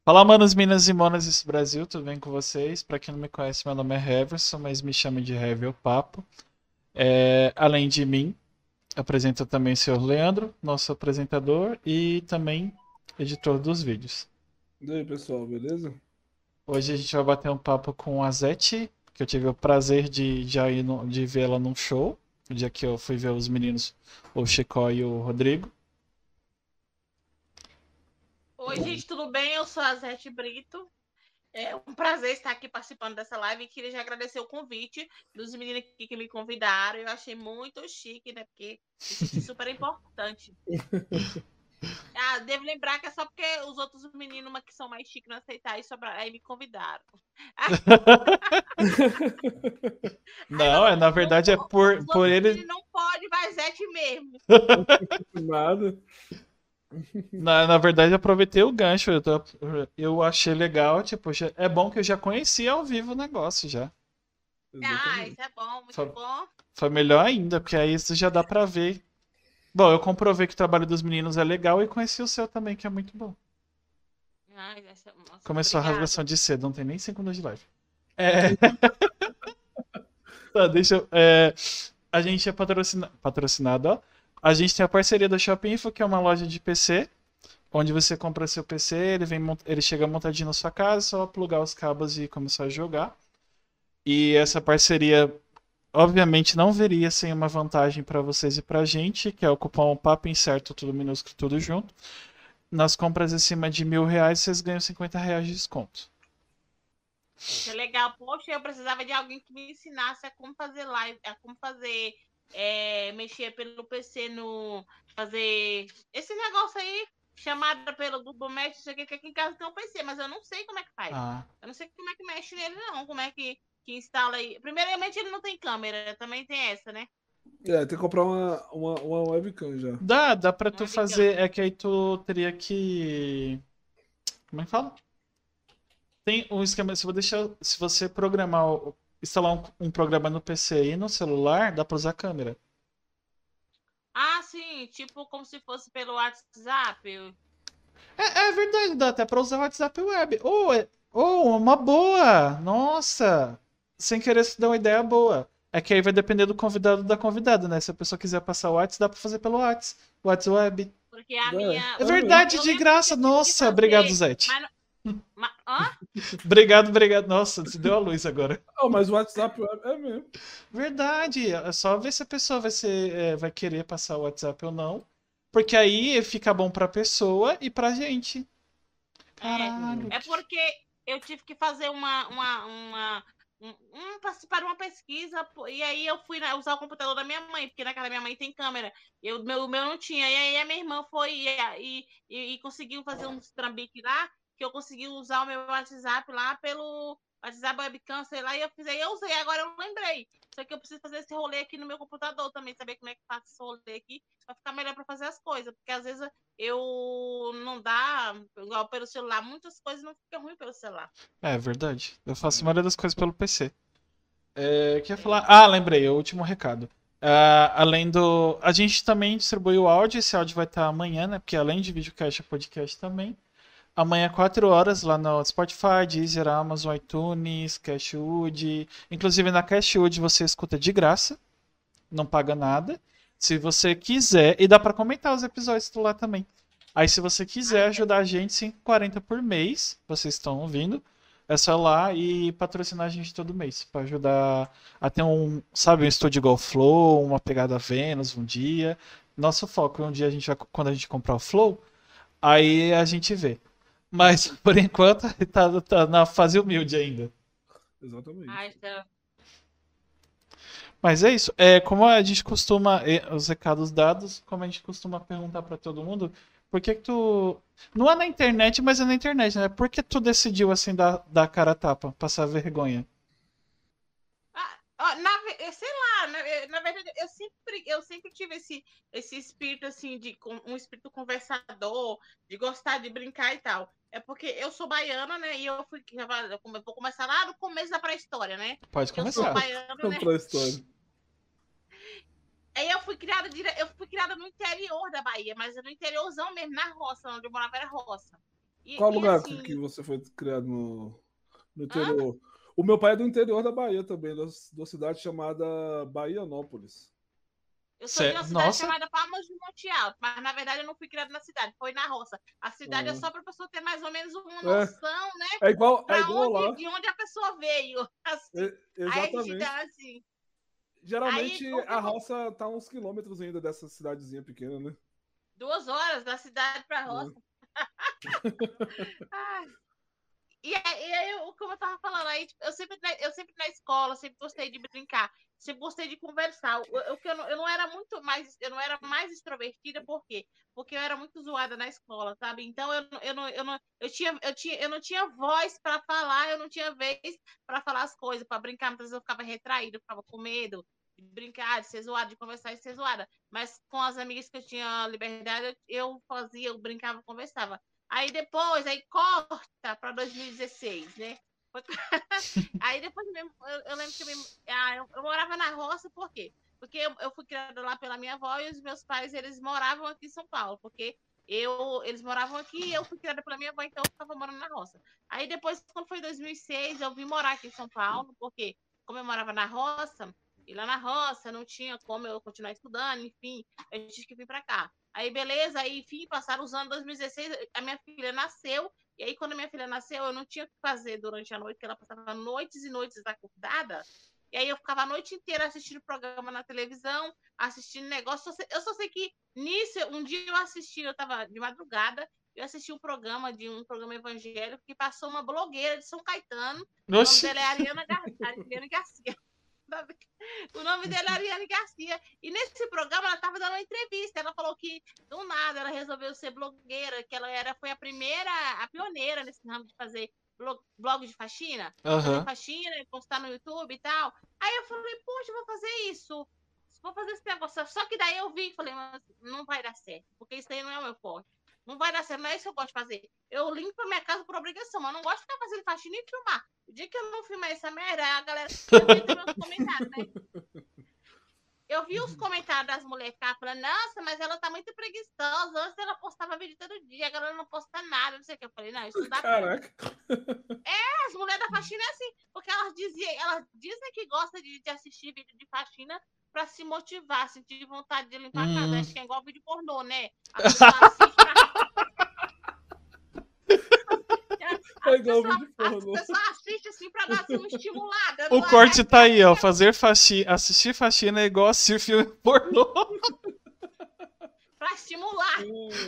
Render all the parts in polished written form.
Fala, manos, minas e monas desse Brasil, tudo bem com vocês? Pra quem não me conhece, meu nome é Heverson, mas me chama de Hever o Papo. Além de mim, apresenta também o senhor Leandro, nosso apresentador e também editor dos vídeos. E aí, pessoal, beleza? Hoje a gente vai bater um papo com a Zete, que eu tive o prazer de já ir de vê-la num show, o dia que eu fui ver os meninos, o Chicó e o Rodrigo. Oi, gente, tudo bem? Eu sou a Zete Brito. É um prazer estar aqui participando dessa live e queria já agradecer o convite dos meninos aqui que me convidaram. Eu achei muito chique, né? Porque me senti super importante. Devo lembrar que é só porque os outros meninos que são mais chiques não aceitaram isso, aí me convidaram. Não, na verdade é por, Os por outros ele. meninos não podem, vai Zete mesmo. Nada. Na verdade, eu aproveitei o gancho. Eu achei legal. Tipo, é bom que eu já conhecia ao vivo o negócio já. Isso é bom, muito Foi, bom. foi melhor ainda, porque aí isso já dá pra ver. Bom, eu comprovei que o trabalho dos meninos é legal e conheci o seu também, que é muito bom. Nossa, Começou a obrigada. rasgação de cedo, não tem nem segundos de live. Tá, deixa eu. A gente é patrocinado, ó. A gente tem a parceria da Shopping Info, que é uma loja de PC, onde você compra seu PC, ele chega montadinho na sua casa, só plugar os cabos e começar a jogar. E essa parceria, obviamente, não viria sem uma vantagem para vocês e pra gente, que é o cupom Papo Incerto, tudo minúsculo, tudo junto. Nas compras acima de R$ 1.000, vocês ganham R$ 50 de desconto. Isso é legal. Poxa, eu precisava de alguém que me ensinasse a como fazer live, a como fazer, mexer pelo PC no. Fazer esse negócio aí, chamada pelo Google Meet, isso aqui, que aqui em casa tem um PC, mas eu não sei como é que faz. Ah, Eu não sei como é que mexe nele, não. Como é que instala aí. Primeiramente, ele não tem câmera, também tem essa, né? Tem que comprar uma webcam já. dá pra Uma tu webcam. fazer, é que aí tu teria que... Como é que fala? Tem um esquema, se você programar, instalar um programa no PC e no celular, dá pra usar câmera. Ah, sim, tipo como se fosse pelo WhatsApp. É verdade, dá até pra usar o WhatsApp Web. Uma boa! Nossa! Sem querer se dar uma ideia boa. É que aí vai depender do convidado da convidada, né? Se a pessoa quiser passar o WhatsApp, dá pra fazer pelo WhatsApp Web. Porque a É, minha. É é mesmo. verdade, Eu de lembro que graça. eu tive que Nossa, obrigado, fazer. Zete. Hã? Obrigado. Nossa, se deu a luz agora. Ah, mas o WhatsApp é mesmo. Verdade. É só ver se a pessoa vai querer passar o WhatsApp ou não. Porque aí fica bom pra pessoa e pra gente. Caralho. É porque eu tive que fazer participar de uma pesquisa, e aí eu fui usar o computador da minha mãe, porque na casa da minha mãe tem câmera, o meu não tinha, e aí a minha irmã foi e conseguiu fazer uns trambique lá, que eu consegui usar o meu WhatsApp lá pelo WhatsApp webcam, sei lá, e eu usei, agora eu lembrei. Só que eu preciso fazer esse rolê aqui no meu computador também, saber como é que faz esse rolê aqui, pra ficar melhor pra fazer as coisas, porque às vezes eu não dá, igual pelo celular, muitas coisas não ficam ruins pelo celular. É verdade. Eu faço a maioria das coisas pelo PC. Quer É. falar? Ah, lembrei, o último recado. Além do. A gente também distribui o áudio, esse áudio vai estar amanhã, né? Porque além de videocast, é podcast também. Amanhã, 4 horas, lá no Spotify, Deezer, Amazon, iTunes, Cashwood. Inclusive na Cashwood você escuta de graça, não paga nada. Se você quiser, e dá pra comentar os episódios lá também. Aí, se você quiser ajudar a gente, 5,40 por mês, vocês estão ouvindo, é só ir lá e patrocinar a gente todo mês, pra ajudar a ter sabe, um estúdio igual o Flow, uma pegada Vênus um dia. Nosso foco é um dia quando a gente comprar o Flow, aí a gente vê. Mas, por enquanto, tá na fase humilde ainda. Exatamente. Então, Mas é isso. Como a gente costuma, os recados dados, como a gente costuma perguntar pra todo mundo, por que que tu. Não é na internet, mas é na internet, né? Por que tu decidiu assim dar a cara a tapa, passar vergonha? sei lá, na verdade, eu sempre tive esse espírito assim um espírito conversador, de gostar de brincar e tal. É porque eu sou baiana, né? E eu vou começar lá no começo da pré-história, né? Pode Que eu sou começar. baiana, né? Pra história. Aí eu fui criada no interior da Bahia, mas no interiorzão mesmo, na roça, onde eu morava era roça. Qual lugar assim, que você foi criado no hã? interior? O meu pai é do interior da Bahia também, da cidade chamada Bahianópolis. Eu sou de uma cidade Nossa, chamada Palmas de Monte Alto, mas na verdade eu não fui criada na cidade, foi na roça. A cidade é Ah, só para a pessoa ter mais ou menos uma noção, né, é para igual onde, lá. de onde a pessoa veio, assim. Aí a gente Exatamente. dá assim. Geralmente Aí o que a roça tá uns quilômetros ainda dessa cidadezinha pequena, né? 2 horas da cidade para a É. roça. Ai, e aí, como eu tava falando, aí, tipo, eu sempre na escola, sempre gostei de brincar, sempre gostei de conversar. Eu não era muito mais, eu não era mais extrovertida, por quê? Porque eu era muito zoada na escola, sabe? Então eu não tinha voz para falar, eu não tinha vez para falar as coisas, para brincar, muitas vezes eu ficava retraída, eu ficava com medo de brincar, de ser zoada, de conversar e ser zoada. Mas com as amigas que eu tinha liberdade, eu fazia, eu brincava, conversava. Aí depois, aí corta para 2016, né? Aí depois mesmo, eu lembro que eu morava na roça, por quê? Porque eu fui criada lá pela minha avó e os meus pais, eles moravam aqui em São Paulo, porque eles moravam aqui e eu fui criada pela minha avó, então eu ficava morando na roça. Aí depois, quando foi 2006, eu vim morar aqui em São Paulo, porque como eu morava na roça, e lá na roça não tinha como eu continuar estudando, enfim, eu tive que vir para cá. Aí, beleza, aí, enfim, passaram os anos 2016, a minha filha nasceu, e aí, quando minha filha nasceu, eu não tinha o que fazer durante a noite, porque ela passava noites e noites acordada. E aí eu ficava a noite inteira assistindo programa na televisão, assistindo negócio. Eu só sei que nisso, um dia eu assisti, eu estava de madrugada, eu assisti um programa evangélico que passou uma blogueira de São Caetano. O nome oxi. dela é Ariana Garcia. O nome dela é Ariane Garcia. E nesse programa ela estava dando uma entrevista. Ela falou que do nada ela resolveu ser blogueira, que foi a primeira, a pioneira nesse ramo de fazer blog de faxina, fazer Aham. faxina, postar no YouTube e tal. Aí eu falei, poxa, eu vou fazer isso. Vou fazer esse negócio. Só que daí eu vi e falei, mas não vai dar certo, porque isso aí não é o meu forte. Não vai dar certo, não é isso que eu gosto de fazer. Eu limpo a minha casa por obrigação, mas não gosto de ficar fazendo faxina e filmar. O dia que eu não filmar essa merda, a galera. Eu vi também os comentários, né? Eu vi os comentários das mulheres falando, nossa, mas ela tá muito preguiçosa. Antes ela postava vídeo todo dia, agora ela não posta nada, não sei o que. Eu falei, não, isso não dá pra mim. Caraca. As mulheres da faxina é assim, porque elas dizem que gostam de assistir vídeo de faxina pra se motivar, sentir vontade de limpar a casa. Acho que é igual vídeo pornô, né? A pessoa assiste pra. É igual vídeo pornô. As pessoas assistem assim pra dar assim, uma estimulada. O Não corte é? tá aí, ó. Fazer faxina, assistir faxina é igual assistir filme pornô. Pra estimular.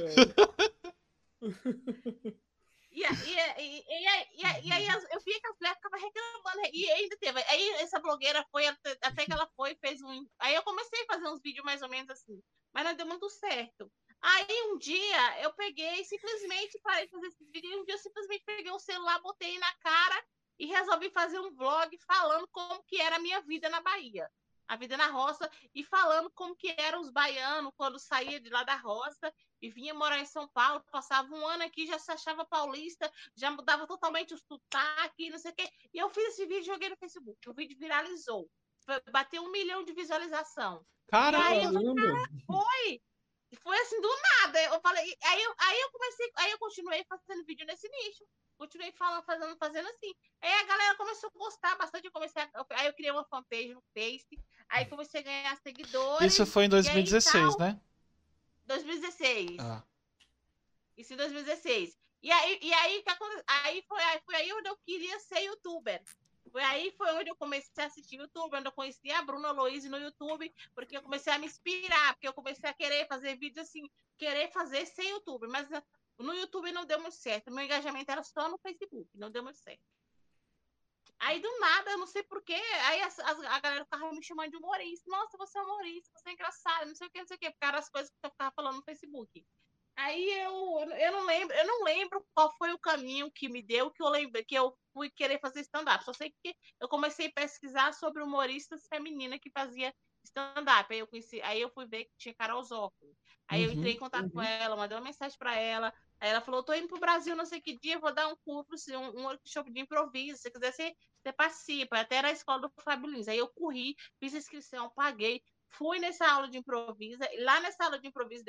E aí eu via que as mulheres ficavam reclamando. E ainda teve. Aí essa blogueira foi, até que ela foi, fez um. Aí eu comecei a fazer uns vídeos mais ou menos assim. Mas não deu muito certo. Aí um dia eu peguei, simplesmente parei de fazer esses vídeos. E um dia eu simplesmente peguei o celular, botei na cara e resolvi fazer um vlog falando como que era a minha vida na Bahia. A vida na roça, e falando como que eram os baianos quando saía de lá da roça e vinha morar em São Paulo, passava um ano aqui, já se achava paulista, já mudava totalmente o sotaque, não sei o quê. E eu fiz esse vídeo e joguei no Facebook. O vídeo viralizou. Bateu 1 milhão de visualização. E aí eu falei, Caramba. cara, foi assim do nada. Eu falei, aí eu continuei fazendo vídeo nesse nicho. Continuei fazendo assim. Aí a galera começou a gostar bastante. Aí eu criei uma fanpage no Face. Aí comecei a ganhar seguidores. Isso foi em E aí 2016, tal, né? 2016. Ah. Isso em 2016. Aí foi aí onde eu queria ser youtuber. Foi onde eu comecei a assistir YouTube, onde eu conheci a Bruna Aloysio no YouTube, porque eu comecei a me inspirar, porque eu comecei a querer fazer vídeos assim, querer fazer sem YouTube, mas no YouTube não deu muito certo. Meu engajamento era só no Facebook, não deu muito certo. Aí do nada, eu não sei porquê, aí a galera ficava me chamando de humorista. Nossa, você é humorista, você é engraçado, não sei o que, porque eram as coisas que eu ficava falando no Facebook. Aí eu não lembro qual foi o caminho que me deu, que eu lembrei que eu fui querer fazer stand-up. Só sei que eu comecei a pesquisar sobre humoristas femininas que fazia stand-up. Aí eu fui ver que tinha Carol Zócoli. Aí eu entrei em contato com ela, mandei uma mensagem para ela. Aí ela falou: tô indo pro Brasil, não sei que dia, vou dar um curso, um workshop de improviso. Se quiser, você participa. Até era a escola do Fábio Lins. Aí eu corri, fiz a inscrição, paguei, fui nessa aula de improviso. Lá nessa aula de improviso dela,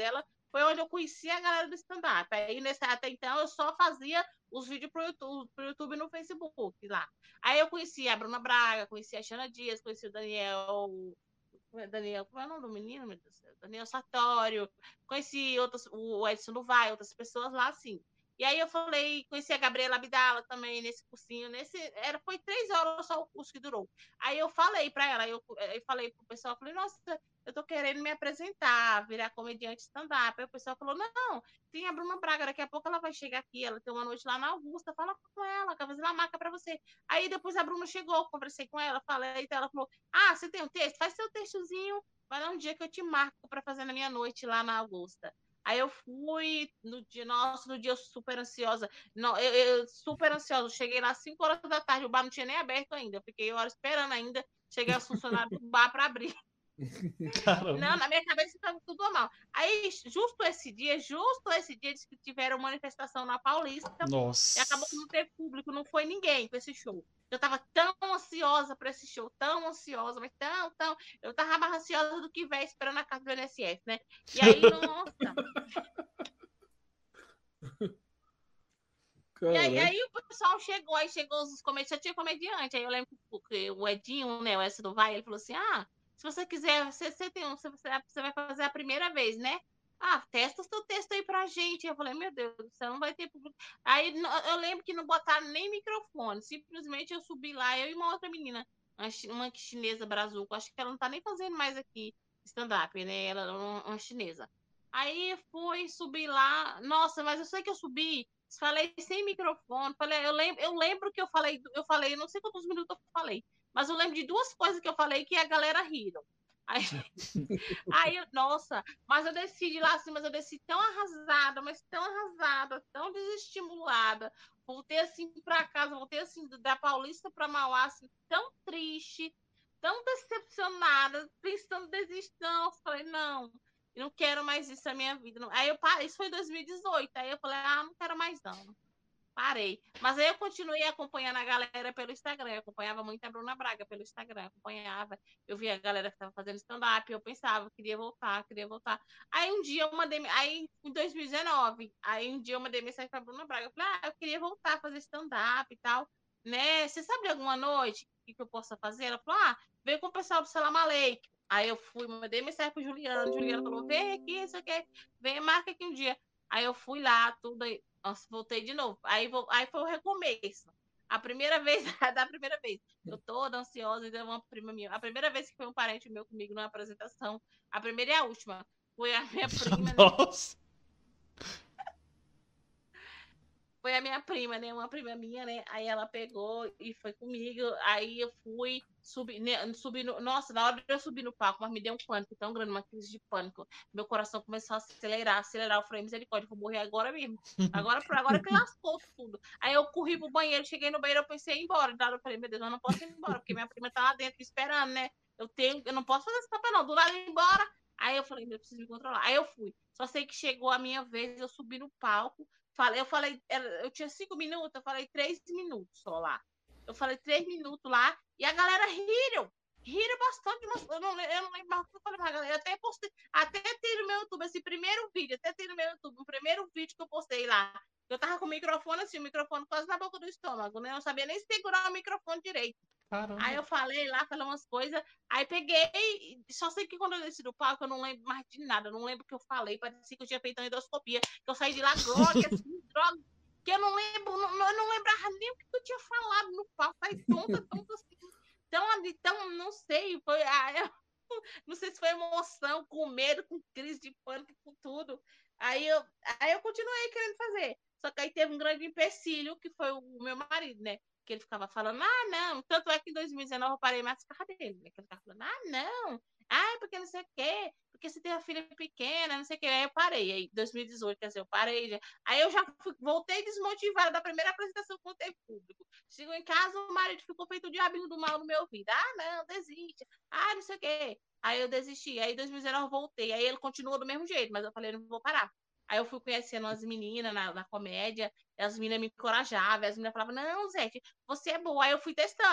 foi onde eu conheci a galera do stand-up. Aí, até então, eu só fazia os vídeos pro YouTube e no Facebook lá. Aí eu conheci a Bruna Braga, conheci a Xana Dias, conheci o Daniel, como é o nome do menino, meu Deus do céu? Daniel Sartório, conheci o Edson do Vai, outras pessoas lá, assim. E aí eu falei, conheci a Gabriela Abdala também nesse cursinho, foi 3 horas só o curso que durou. Aí eu falei para ela, eu falei pro pessoal, falei, nossa, eu tô querendo me apresentar, virar comediante stand-up. Aí o pessoal falou, não, tem a Bruna Braga, daqui a pouco ela vai chegar aqui, ela tem uma noite lá na Augusta, fala com ela, quer fazer uma marca para você. Aí depois a Bruna chegou, conversei com ela, falei, então ela falou, você tem um texto? Faz seu textozinho, vai dar um dia que eu te marco para fazer na minha noite lá na Augusta. Aí eu fui no dia, nossa, no dia super ansiosa. Não, eu super ansiosa. Cheguei lá às 5 horas da tarde, o bar não tinha nem aberto ainda. Fiquei horas esperando ainda. Cheguei aos funcionários do bar para abrir. Caramba. Não, na minha cabeça estava tudo normal. Aí, justo esse dia, eles que tiveram manifestação na Paulista. Nossa. E acabou que não teve público, não foi ninguém para esse show. Eu estava tão ansiosa para esse show, tão ansiosa, mas tão. Eu estava mais ansiosa do que velho esperando a carta do INSS, né? E aí, nossa. E aí o pessoal chegou os comediantes, já tinha comediante. Aí eu lembro que o Edinho, né, o S do Vai, ele falou assim: se você quiser, você vai fazer a primeira vez, né? Testa o seu texto aí pra gente. Eu falei, meu Deus do céu, não vai ter público. Aí eu lembro que não botaram nem microfone, simplesmente eu subi lá, eu e uma outra menina, uma chinesa brazuca, acho que ela não tá nem fazendo mais aqui stand-up, né? Ela é uma chinesa. Aí subi lá, nossa, mas eu sei que eu subi. Falei sem microfone, eu lembro que eu falei, não sei quantos minutos eu falei, mas eu lembro de duas coisas que eu falei que a galera riram. Nossa, mas eu desci de lá assim, mas eu desci tão arrasada, mas tão arrasada, tão desestimulada. Voltei assim para casa, voltei assim da Paulista para Mauá, assim, tão triste, tão decepcionada, pensando em desistir. Não, falei, não quero mais isso na minha vida. Aí eu parei, isso foi em 2018. Aí eu falei, não quero mais não. Parei. Mas aí eu continuei acompanhando a galera pelo Instagram. Eu acompanhava muito a Bruna Braga pelo Instagram. Acompanhava. Eu via a galera que estava fazendo stand-up. Eu pensava, queria voltar. Aí um dia eu mandei. Aí em 2019, aí um dia eu mandei mensagem pra Bruna Braga. Eu falei, eu queria voltar a fazer stand-up e tal. Né? Você sabe de alguma noite que eu possa fazer? Ela falou, veio com o pessoal do Salam Aleikum. Aí eu fui, mandei mensagem pro Juliano. Juliano falou, vem aqui, isso aqui. Vem, marca aqui um dia. Aí eu fui lá, tudo aí. Nossa, voltei de novo. Aí foi o recomeço. A primeira vez, da primeira vez. Eu toda ansiosa, e deu uma prima minha. A primeira vez que foi um parente meu comigo numa apresentação. A primeira e a última. Foi a minha prima, né? Nossa. Foi a minha prima, né? Uma prima minha, né? Aí ela pegou e foi comigo. Aí eu fui, subi no... Nossa, na hora de eu subir no palco, mas me deu um pânico tão grande, uma crise de pânico. Meu coração começou a acelerar. Eu falei, misericórdia, vou morrer agora mesmo. Agora que lascou tudo. Aí eu corri pro banheiro, cheguei no banheiro, eu pensei em ir embora. Eu falei, meu Deus, eu não posso ir embora, porque minha prima tá lá dentro me esperando, né? Eu não posso fazer esse papel, não. Do nada ir embora. Aí eu falei, eu preciso me controlar. Aí eu fui. Só sei que chegou a minha vez, eu subi no palco. Eu tinha 5 minutos, eu falei 3 minutos só lá. Eu falei 3 minutos lá e a galera riram bastante, mas eu não lembro mais o que eu falei pra galera. Eu até postei, até tem no meu YouTube esse primeiro vídeo, o primeiro vídeo que eu postei lá. Eu tava com o microfone assim, o microfone quase na boca do estômago, né? Eu não sabia nem segurar o microfone direito. Caramba. Aí eu falei umas coisas, aí peguei, só sei que quando eu desci do palco eu não lembro mais de nada, eu não lembro o que eu falei, parecia que eu tinha feito uma endoscopia, que eu saí de lá grogue, assim, droga, que eu não lembro, eu não lembrava nem o que eu tinha falado no palco, saí tonta assim, tão, não sei, não sei se foi emoção, com medo, com crise de pânico, com tudo. Aí eu continuei querendo fazer, só que aí teve um grande empecilho, que foi o meu marido, né? Que ele ficava falando, não. Tanto é que em 2019 eu parei mais com a dele, né? Que ele ficava falando, não. Porque não sei o quê. Porque você tem uma filha pequena, não sei o quê. Aí eu parei. Aí, 2018, quer dizer, eu parei. Aí eu já voltei desmotivada da primeira apresentação com o público. Chegou em casa, o marido ficou feito o diabinho do mal no meu ouvido. Não, desiste. Não sei o quê. Aí eu desisti. Aí em 2019 eu voltei. Aí ele continuou do mesmo jeito, mas eu falei, não vou parar. Aí eu fui conhecendo as meninas na comédia, as meninas me encorajavam, as meninas falavam, não, Zé, você é boa. Aí eu fui testando.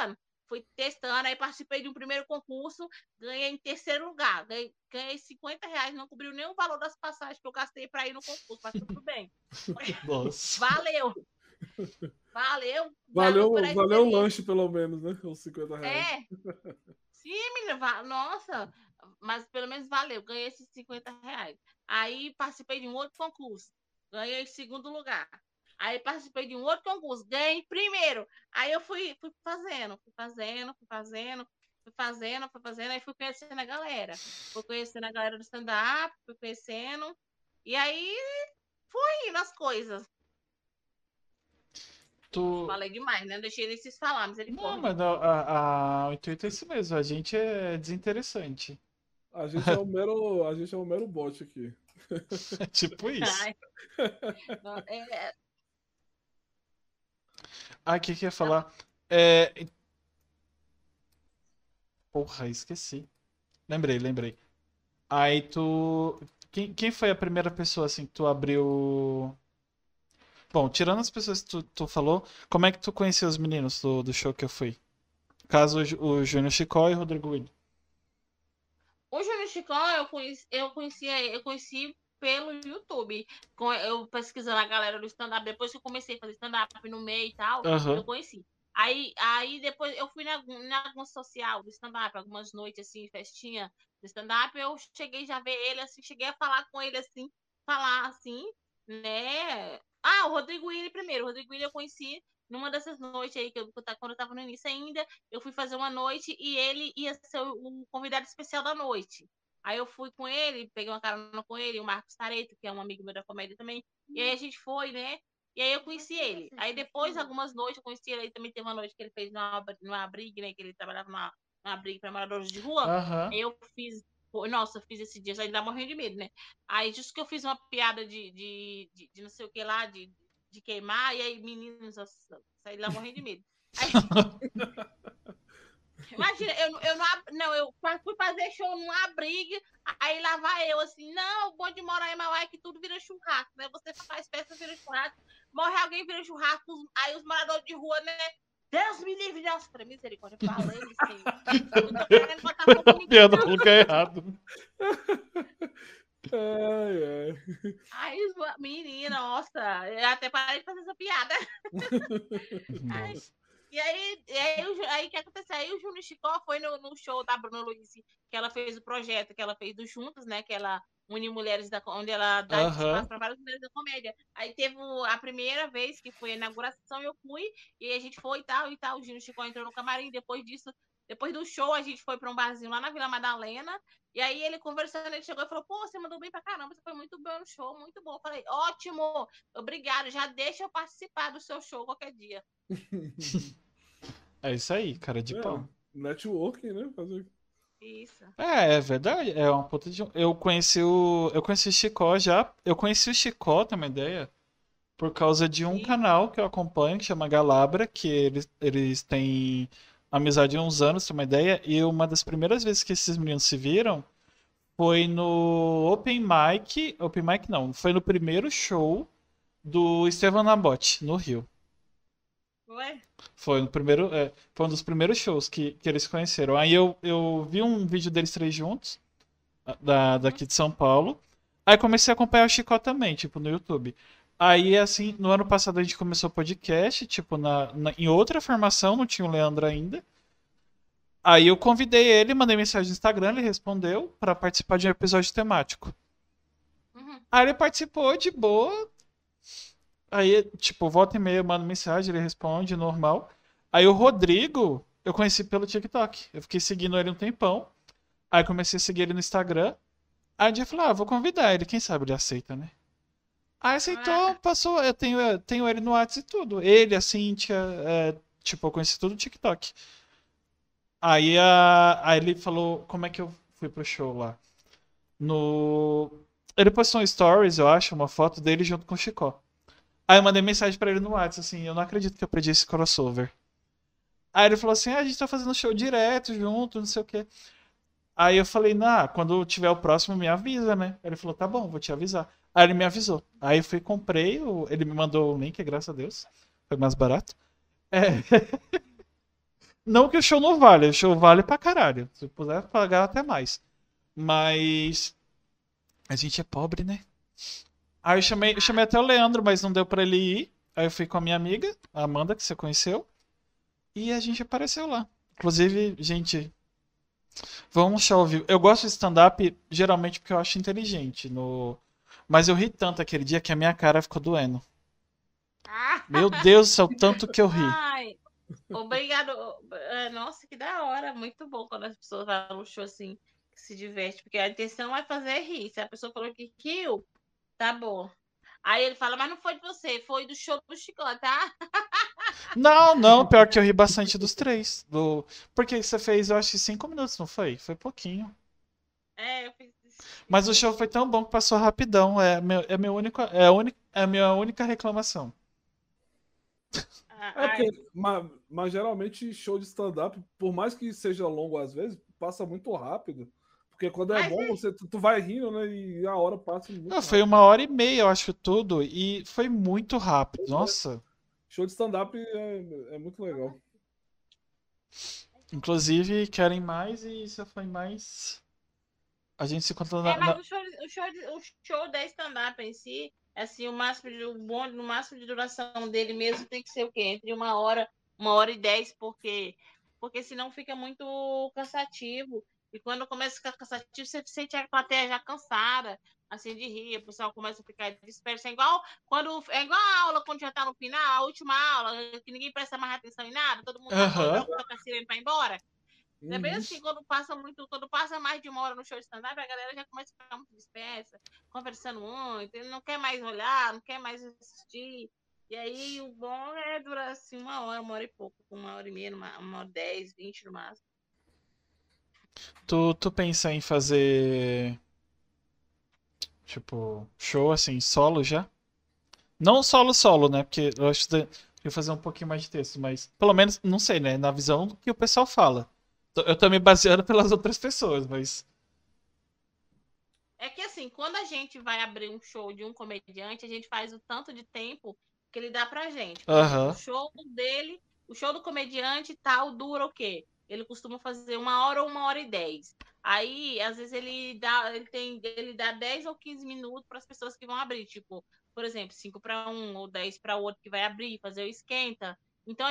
fui testando, aí participei de um primeiro concurso, ganhei em terceiro lugar. Ganhei R$ 50, não cobriu nem o valor das passagens que eu gastei para ir no concurso, mas tudo bem. Nossa. Valeu! Valeu por a Valeu o experiência. lanche, pelo menos, né? Os R$ 50. É, sim, menina, nossa, mas pelo menos valeu, ganhei esses R$ 50. Aí participei de um outro concurso, ganhei em segundo lugar. Aí participei de um outro concurso, ganhei em primeiro. Aí eu fui fazendo, aí fui conhecendo a galera. Fui conhecendo a galera do stand-up, fui conhecendo, e aí fui indo as coisas. Tu... Falei demais, né? Deixei eles falar, Não, misericórdia. mas o intuito é esse mesmo. A gente é desinteressante. A gente é um mero bot aqui. É tipo isso. Ai, Ah, o que que eu ia falar? É... Porra, esqueci. Lembrei. Aí tu. Quem foi a primeira pessoa assim que tu abriu. Bom, tirando as pessoas que tu falou, como é que tu conheceu os meninos do show que eu fui? Caso o Júnior Chicó e o Rodrigo Willi. O Júnior Chicó eu conheci pelo YouTube. Eu pesquisando a galera do stand-up, depois que eu comecei a fazer stand-up no meio e tal, eu Aham. conheci. Aí depois eu fui na alguma social do stand-up, algumas noites assim, festinha do stand-up, eu cheguei já a ver ele assim, cheguei a falar com ele assim, falar assim, né? Ah, o Rodrigo Willi primeiro. O Rodrigo Willi eu conheci numa dessas noites aí, quando eu tava no início ainda, eu fui fazer uma noite e ele ia ser o convidado especial da noite. Aí eu fui com ele, peguei uma carona com ele, o Marcos Tareto, que é um amigo meu da comédia também. E aí a gente foi, né? E aí eu conheci ele. Aí depois, algumas noites, eu conheci ele. Aí também teve uma noite que ele fez numa abrigo, né? Que ele trabalhava numa abrigo para moradores de rua. Aham. Aí eu fiz. Nossa, eu fiz esse dia, ainda morrendo de medo, né? Aí justo que eu fiz uma piada de não sei o que lá, de queimar, e aí, meninos, saí lá morrendo de medo. Aí, imagina, eu fui fazer show num abrigo, aí lá vai eu assim, não, o bom de morar em Mauá é que tudo vira churrasco, né? Você faz festa, vira churrasco, morre alguém, vira churrasco, aí os moradores de rua, né? Deus me livre, Deus, para misericórdia, falei, Senhor. Eu não tô querendo botar fogo em ninguém, Piada não. no lugar errado. Ai. Aí, menina, nossa, eu até parei de fazer essa piada. Nossa. Aí o que aconteceu? Aí o Júnior Chicó foi no show da Bruna Luiz, que ela fez o projeto, que ela fez do Juntas, né? Que ela une mulheres, onde ela dá espaço Aham. para várias mulheres da comédia. Aí teve a primeira vez, que foi a inauguração, eu fui, e aí a gente foi e tal. O Júnior Chicó entrou no camarim, depois disso, depois do show, a gente foi para um barzinho lá na Vila Madalena, e aí ele conversando, ele chegou e falou, pô, você mandou bem pra caramba, você foi muito bem no show, muito bom. Eu falei, ótimo, obrigado, já deixa eu participar do seu show qualquer dia. É isso aí, cara de pau. Networking, né? Fazer... Isso. É verdade. É uma puta de. Eu conheci o Chicó já. Eu conheci o Chicó, tem uma ideia, por causa de um Sim. canal que eu acompanho, que chama Galabra, que eles têm amizade há uns anos, tem uma ideia. E uma das primeiras vezes que esses meninos se viram foi no Open Mic. Open Mic não, foi no primeiro show do Estevam Nabote, no Rio. Ué? Foi no primeiro, foi um dos primeiros shows que eles conheceram. Aí eu vi um vídeo deles três juntos, daqui de São Paulo. Aí comecei a acompanhar o Chicó também, tipo, no YouTube. Aí, assim, no ano passado a gente começou o podcast, tipo, em outra formação, não tinha o Leandro ainda. Aí eu convidei ele, mandei mensagem no Instagram, ele respondeu pra participar de um episódio temático. Uhum. Aí ele participou de boa. Aí, tipo, volta e meia, eu mando mensagem, ele responde, normal. Aí o Rodrigo, eu conheci pelo TikTok. Eu fiquei seguindo ele um tempão. Aí comecei a seguir ele no Instagram. Aí um dia eu falei, vou convidar ele, quem sabe ele aceita, né? Aí aceitou, passou, eu tenho ele no WhatsApp e tudo. Ele, a Cíntia, tipo, eu conheci tudo no TikTok. Aí ele falou, como é que eu fui pro show lá? No... Ele postou um stories, eu acho, uma foto dele junto com o Chicó. Aí eu mandei mensagem pra ele no WhatsApp, assim, eu não acredito que eu perdi esse crossover. Aí ele falou assim, a gente tá fazendo show direto, junto, não sei o quê. Aí eu falei, quando tiver o próximo me avisa, né? Ele falou, tá bom, vou te avisar. Aí ele me avisou. Aí eu fui, comprei, ele me mandou o link, graças a Deus. Foi mais barato. É. Não que o show vale pra caralho. Se puder pagar até mais. Mas a gente é pobre, né? Aí eu chamei até o Leandro, mas não deu pra ele ir. Aí eu fui com a minha amiga, a Amanda, que você conheceu. E a gente apareceu lá. Inclusive, gente, vamos no show ao vivo. Eu gosto de stand-up geralmente porque eu acho inteligente. Mas eu ri tanto aquele dia que a minha cara ficou doendo. Ah, Meu Deus do céu, tanto que eu ri. ai, obrigado. Nossa, que da hora. Muito bom quando as pessoas vão no show assim, que se diverte, porque a intenção é fazer rir. Se a pessoa falou que riu, tá bom. Aí ele fala, mas não foi de você, foi do show do Chicote, tá? Não, não, pior que eu ri bastante dos três. Porque você fez, eu acho que 5 minutos, não foi? Foi pouquinho. É, eu fiz Mas o isso. show foi tão bom que passou rapidão. É a minha única reclamação. É Ai, porque, mas geralmente show de stand-up, por mais que seja longo às vezes, passa muito rápido. Porque quando é mas bom, tu vai rindo, né? E a hora passa Não, muito foi rápido. 1h30, eu acho tudo. E foi muito rápido. Pois é. Nossa. Show de stand-up é muito legal. Inclusive, querem mais e isso foi mais. A gente se encontrou mas o show da stand-up em si, assim, no máximo de duração dele mesmo tem que ser o quê? Entre 1 hora e 10, porque senão fica muito cansativo. E quando começa a ficar cansativo, você sente a plateia já cansada, assim, de rir, o pessoal começa a ficar disperso. É igual a aula quando já tá no final, a última aula, que ninguém presta mais atenção em nada, todo mundo tá Aham. doidão, toca a sirene pra ir embora. É bem Uhum. assim, quando passa mais de 1 hora no show de stand-up, a galera já começa a ficar muito dispersa, conversando muito, ele não quer mais olhar, não quer mais assistir. E aí o bom é durar assim 1 hora e pouco, 1 hora e meia, 1 hora e 10, 20 no máximo. Tu pensa em fazer, tipo, show assim, solo já? Não solo, né? Porque eu acho que fazer um pouquinho mais de texto, mas pelo menos, não sei, né? Na visão do que o pessoal fala. Eu tô me baseando pelas outras pessoas, mas. É que assim, quando a gente vai abrir um show de um comediante, a gente faz o tanto de tempo que ele dá pra gente. Por exemplo, Aham. o show do comediante tal dura o quê? Ele costuma fazer 1 hora ou 1 hora e 10. Aí, às vezes, ele dá 10 ou 15 minutos para as pessoas que vão abrir. Tipo, por exemplo, 5 para um ou 10 para o outro que vai abrir, fazer o esquenta. Então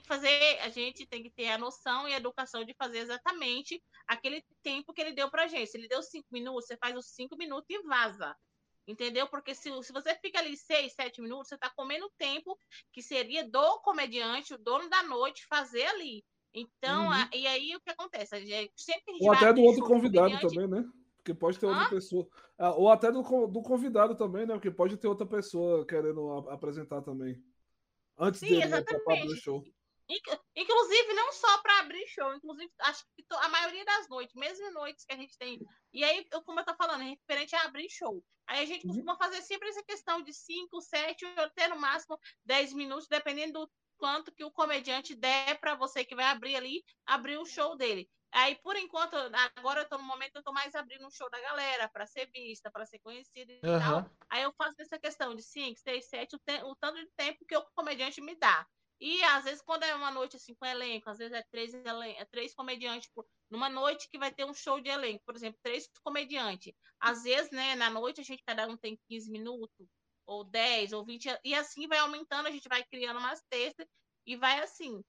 a gente tem que ter a noção e a educação de fazer exatamente aquele tempo que ele deu pra gente. Se ele deu 5 minutos, você faz os 5 minutos e vaza. Entendeu? Porque se você fica ali 6, 7 minutos, você está comendo tempo que seria do comediante, o dono da noite, fazer ali. Então, Uhum. e aí o que acontece? Sempre que a gente Ou vai até do abrir outro show de convidado comediante. também, né? Porque pode ter outra Hã? pessoa. Ou até do convidado também, né? Porque pode ter outra pessoa querendo apresentar também. Antes Sim, dele, né? Pra abrir o exatamente. show. Inclusive, não só para abrir show, inclusive, acho que a maioria das noites, mesmo noites que a gente tem. E aí, como eu tô falando, é referente a abrir show. Aí a gente Uhum. costuma fazer sempre essa questão de 5, 7, ou até no máximo 10 minutos, dependendo do quanto que o comediante der para você que vai abrir ali, abrir o show dele. Aí, por enquanto, agora eu tô no momento, eu tô mais abrindo um show da galera, para ser vista, para ser conhecida e tal. Aham. Aí eu faço essa questão de 5, 6, 7, o tanto de tempo que o comediante me dá. E às vezes, quando é uma noite assim com elenco, às vezes é três comediantes numa noite que vai ter um show de elenco, por exemplo, 3 comediantes. Às vezes, né, na noite a gente cada um tem 15 minutos, ou 10, ou 20, e assim vai aumentando, a gente vai criando umas textas e vai assim.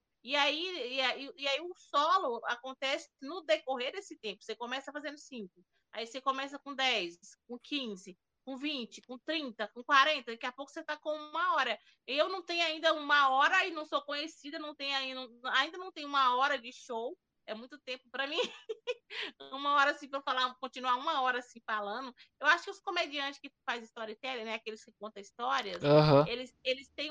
E aí o solo acontece no decorrer desse tempo. Você começa fazendo 5, aí você começa com 10, com 15, com 20, com 30, com 40, daqui a pouco você está com 1 hora. Eu não tenho ainda 1 hora e não sou conhecida, ainda não tenho 1 hora de show. É muito tempo para mim. 1 hora assim para falar, continuar 1 hora assim falando. Eu acho que os comediantes que fazem storytelling, né, aqueles que contam histórias, Aham. eles têm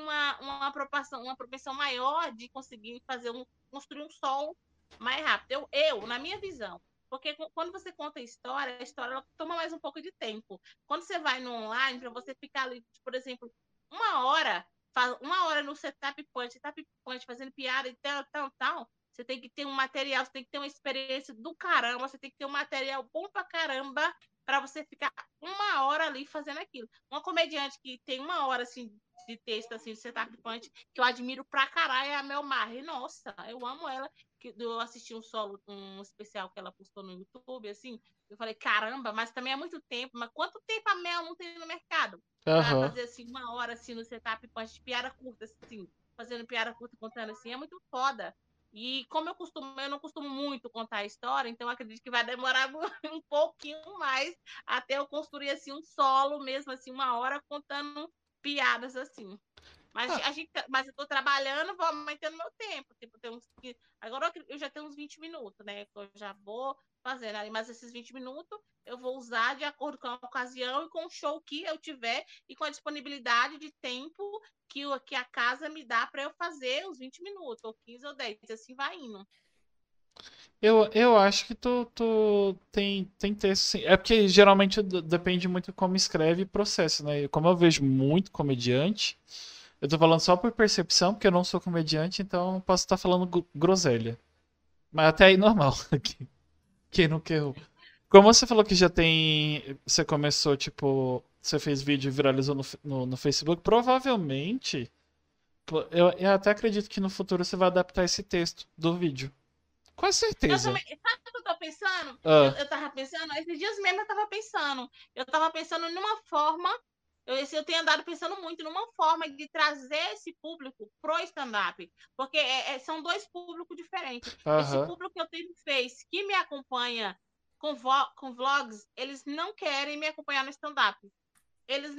uma propensão maior de conseguir construir um som mais rápido. Na minha visão, porque quando você conta a história ela toma mais um pouco de tempo. Quando você vai no online, para você ficar ali, por exemplo, 1 hora, 1 hora no setup punch, fazendo piada e tal, você tem que ter um material, você tem que ter uma experiência do caramba, você tem que ter um material bom pra caramba para você ficar 1 hora ali fazendo aquilo. Uma comediante que tem 1 hora assim de texto, assim, de setup punch, que eu admiro pra caralho, é a Mel Maher. Nossa, eu amo ela. Eu assisti um especial que ela postou no YouTube, assim, eu falei, caramba, mas também é muito tempo. Mas quanto tempo a Mel não tem no mercado? Pra Aham. fazer, assim, 1 hora, assim, no setup punch, de piada curta, assim, fazendo piada curta, contando, assim, é muito foda. E como eu não costumo muito contar a história, então eu acredito que vai demorar um pouquinho mais até eu construir assim um solo mesmo, assim, 1 hora contando piadas assim. Mas Ah, mas eu tô trabalhando, vou aumentando meu tempo. Tipo, agora eu já tenho uns 20 minutos, né? Eu já vou fazendo ali, mas esses 20 minutos eu vou usar de acordo com a ocasião e com o show que eu tiver e com a disponibilidade de tempo que a casa me dá para eu fazer os 20 minutos, ou 15 ou 10, assim vai indo. eu acho que tu tem texto, sim. É porque geralmente depende muito de como escreve e processa, né? E como eu vejo muito comediante, eu tô falando só por percepção, porque eu não sou comediante, então eu posso estar falando groselha. Mas até aí normal. Quem não quer. Como você falou que já tem. Você começou, tipo. Você fez vídeo e viralizou no Facebook, provavelmente. Pô, eu até acredito que no futuro você vai adaptar esse texto do vídeo. Com Eu certeza. também, sabe o que eu tô pensando? Ah, Eu tava pensando, esses dias mesmo eu tava pensando numa forma, eu tenho andado pensando muito numa forma de trazer esse público pro stand-up, porque são dois públicos diferentes. Esse aham. público que eu tenho no Face, que me acompanha com vlogs, eles não querem me acompanhar no stand-up. Eles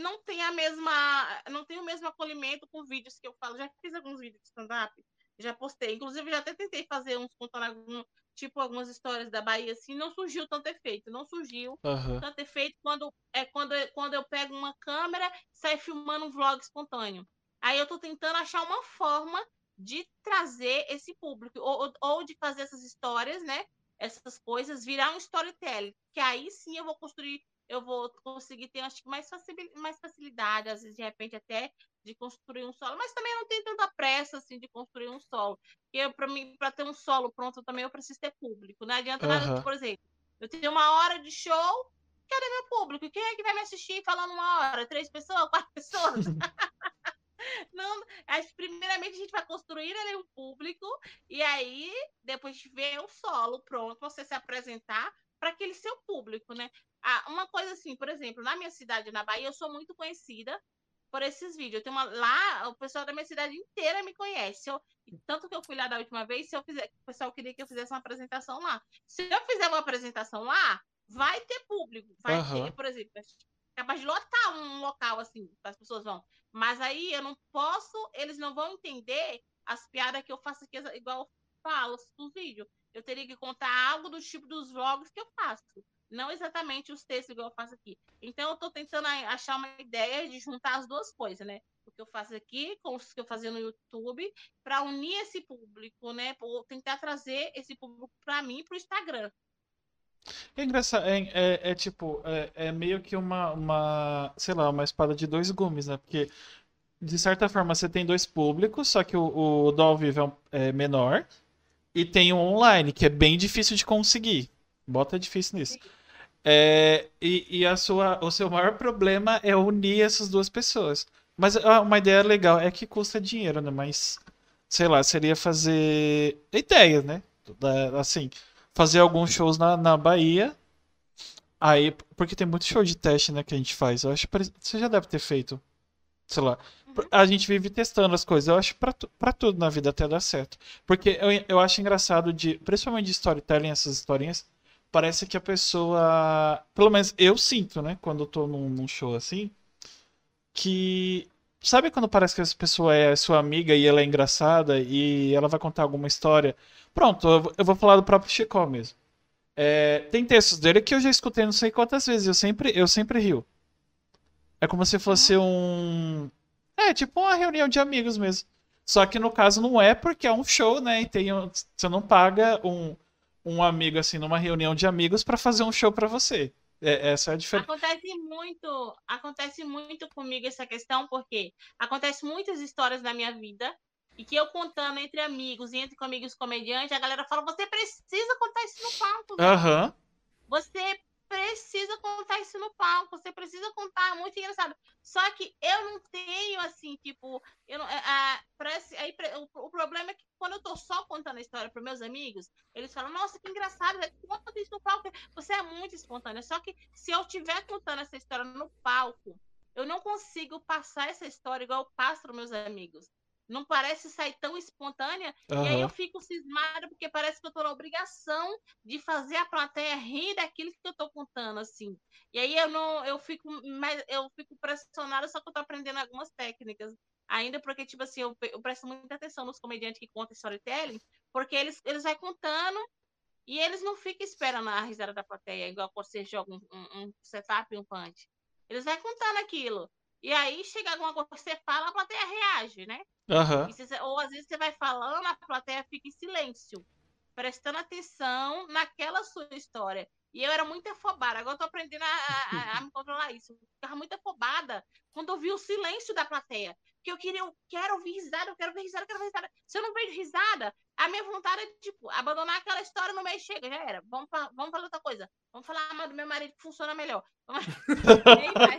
não têm o mesmo acolhimento com vídeos que eu falo. Já fiz alguns vídeos de stand-up, já postei. Inclusive, já até tentei fazer uns contando tipo algumas histórias da Bahia, assim, não surgiu tanto efeito. Não surgiu Aham. tanto efeito quando eu pego uma câmera e saio filmando um vlog espontâneo. Aí eu tô tentando achar uma forma de trazer esse público, ou de fazer essas histórias, né? Essas coisas, virar um storytelling. Que aí sim eu vou conseguir ter, acho que, mais facilidade, às vezes, de repente, até de construir um solo, mas também não tem tanta pressa, assim, de construir um solo. Porque, para mim, para ter um solo pronto também, eu preciso ter público. Não adianta nada, Aham. por exemplo, eu tenho 1 hora de show, cadê meu público? Quem é que vai me assistir falando 1 hora? 3 pessoas? 4 pessoas? Não, primeiramente a gente vai construir ali um público e aí depois de ver o solo pronto, você se apresentar para aquele seu público, né? Uma coisa assim, por exemplo, na minha cidade, na Bahia, eu sou muito conhecida por esses vídeos. Eu tenho lá, o pessoal da minha cidade inteira me conhece. Tanto que eu fui lá da última vez, se eu fizer, o pessoal queria que eu fizesse uma apresentação lá. Se eu fizer uma apresentação lá, vai ter público, vai ter, Aham. por exemplo, capaz de lotar um local assim, as pessoas vão. Mas aí eu não posso, eles não vão entender as piadas que eu faço aqui, igual eu falo no vídeo. Eu teria que contar algo do tipo dos vlogs que eu faço. Não exatamente os textos que eu faço aqui. Então eu tô tentando achar uma ideia de juntar as duas coisas, né? O que eu faço aqui com os que eu fazia no YouTube, para unir esse público, né? Ou tentar trazer esse público para mim, para o Instagram. É engraçado, é tipo, é meio que sei lá, uma espada de dois gumes, né? Porque, de certa forma, você tem dois públicos, só que o do ao vivo é menor, e tem o online, que é bem difícil de conseguir. Bota difícil nisso. E o seu maior problema é unir essas duas pessoas. Mas uma ideia legal é que custa dinheiro, né? Mas, sei lá, seria fazer ideias, né? Assim, fazer alguns shows na Bahia. Aí, porque tem muito show de teste, né, que a gente faz. Eu acho que você já deve ter feito, sei lá. Uhum. A gente vive testando as coisas. Eu acho pra tudo na vida até dar certo. Porque eu acho engraçado principalmente de storytelling, essas historinhas, parece que a pessoa, pelo menos eu sinto, né, quando eu tô num show assim, que sabe quando parece que essa pessoa é sua amiga e ela é engraçada e ela vai contar alguma história? Pronto, eu vou falar do próprio Chicó mesmo. Tem textos dele que eu já escutei não sei quantas vezes, eu sempre rio. É como se fosse Uhum. tipo uma reunião de amigos mesmo. Só que no caso não é porque é um show, né? Você não paga um amigo assim numa reunião de amigos pra fazer um show pra você. Essa é a diferença. Acontece muito comigo essa questão, porque acontece muitas histórias na minha vida e que eu contando entre amigos e entre amigos comediantes, a galera fala: você precisa contar isso no palco, velho. Aham. Você precisa contar isso no palco, você precisa contar, muito engraçado. Só que eu não tenho, assim, tipo, eu não, o problema é que quando eu tô só contando a história para meus amigos, eles falam, nossa, que engraçado, conta isso no palco, você é muito espontânea. Só que se eu estiver contando essa história no palco, eu não consigo passar essa história igual eu passo para meus amigos. Não parece sair tão espontânea, e aí eu fico cismada, porque parece que eu tô na obrigação de fazer a plateia rir daquilo que eu tô contando, assim. E aí eu fico pressionada, só que eu tô aprendendo algumas técnicas. Ainda porque, tipo assim, eu presto muita atenção nos comediantes que contam storytelling, porque eles vão contando e eles não ficam esperando a risada da plateia, igual quando você joga um setup e um punch. Eles vão contando aquilo. E aí chega alguma coisa que você fala, a plateia reage, né? Ou às vezes você vai falando, a plateia fica em silêncio, prestando atenção naquela sua história. E eu era muito afobada, agora eu tô aprendendo a me controlar isso. Eu ficava muito afobada quando eu vi o silêncio da plateia. Porque eu quero ouvir risada, eu quero ver risada, eu quero ver risada. Se eu não vejo risada, a minha vontade é, tipo, abandonar aquela história no meio, chega, já era. Vamos falar outra coisa. Vamos falar do meu marido que funciona melhor. E aí vai.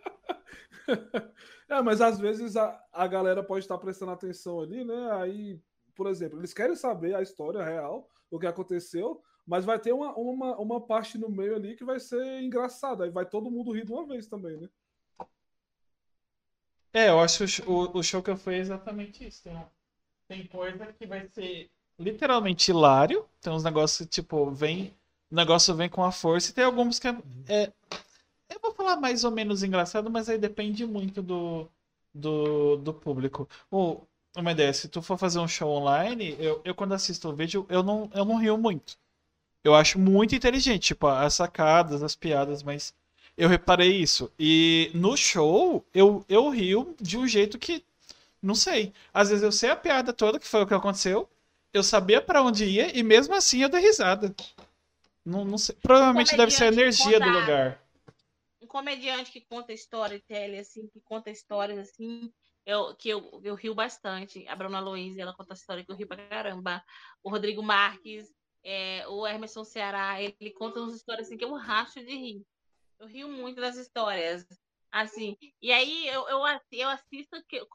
Mas às vezes a galera pode estar prestando atenção ali, né? Aí, por exemplo, eles querem saber a história real, o que aconteceu, mas vai ter uma parte no meio ali que vai ser engraçada. Aí vai todo mundo rir de uma vez também, né? Eu acho que o show que eu fui é exatamente isso. Tem coisa que vai ser literalmente hilário. Tem uns negócios que, tipo, o negócio vem com a força. E tem alguns que eu vou falar mais ou menos engraçado, mas aí depende muito do público. Uma ideia, se tu for fazer um show online, eu quando assisto o vídeo, eu não rio muito. Eu acho muito inteligente, tipo, as sacadas, as piadas, mas eu reparei isso. E no show, eu rio de um jeito que, não sei. Às vezes eu sei a piada toda, que foi o que aconteceu, eu sabia pra onde ia, e mesmo assim eu dei risada. Não sei. Provavelmente deve ser a energia do lugar. Um comediante que conta storytelling, assim, que conta histórias, assim, eu rio bastante. A Bruna Luiz, ela conta história que eu rio pra caramba. O Rodrigo Marques, o Emerson Ceará, ele conta umas histórias assim que eu racho de rir. Eu rio muito das histórias, assim. E aí eu assisto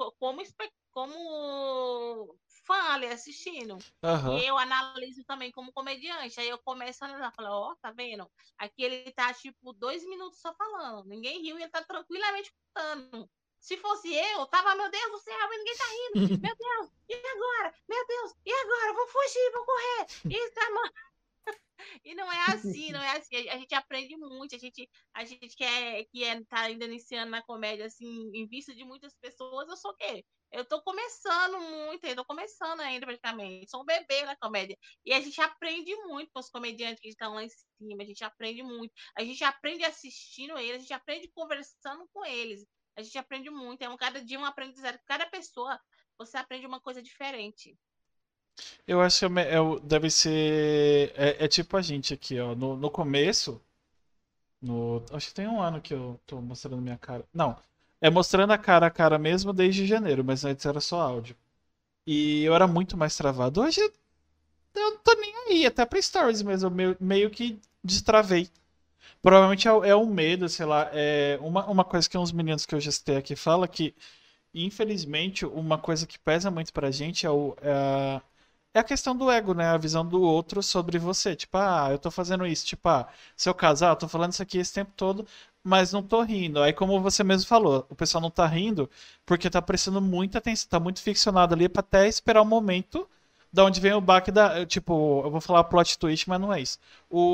como fã ali assistindo. E eu analiso também como comediante. Aí eu começo a analisar, falo, ó, tá vendo? Aqui ele tá, tipo, 2 minutos só falando. Ninguém riu e ele tá tranquilamente contando. Se fosse eu, tava, meu Deus do céu, ninguém tá rindo. Meu Deus, e agora? Meu Deus, e agora? Vou fugir, vou correr. E tá, e não é assim, não é assim. A gente aprende muito, a gente tá ainda iniciando na comédia, assim, em vista de muitas pessoas, eu sou o quê? Eu tô começando muito, eu tô começando ainda praticamente, sou um bebê na comédia. E a gente aprende muito com os comediantes que estão lá em cima, a gente aprende muito. A gente aprende assistindo eles, a gente aprende conversando com eles. A gente aprende muito, cada dia um aprendizado. Cada pessoa, você aprende uma coisa diferente. Eu acho que deve ser. É tipo a gente aqui, ó. No começo. Acho que tem um ano que eu tô mostrando minha cara. Não. É mostrando a cara mesmo desde janeiro, mas antes era só áudio. E eu era muito mais travado. Hoje eu não tô nem aí, até pra stories mesmo. Eu meio que destravei. Provavelmente é um medo, sei lá. Uma coisa que uns meninos que eu já citei aqui fala que, infelizmente, uma coisa que pesa muito pra gente é a questão do ego, né? A visão do outro sobre você. Tipo, eu tô fazendo isso. Tipo, se eu casar, eu tô falando isso aqui esse tempo todo, mas não tô rindo. Aí, como você mesmo falou, o pessoal não tá rindo porque tá prestando muita atenção, tá muito ficcionado ali pra até esperar o momento da onde vem o baque da. Tipo, eu vou falar plot twist, mas não é isso.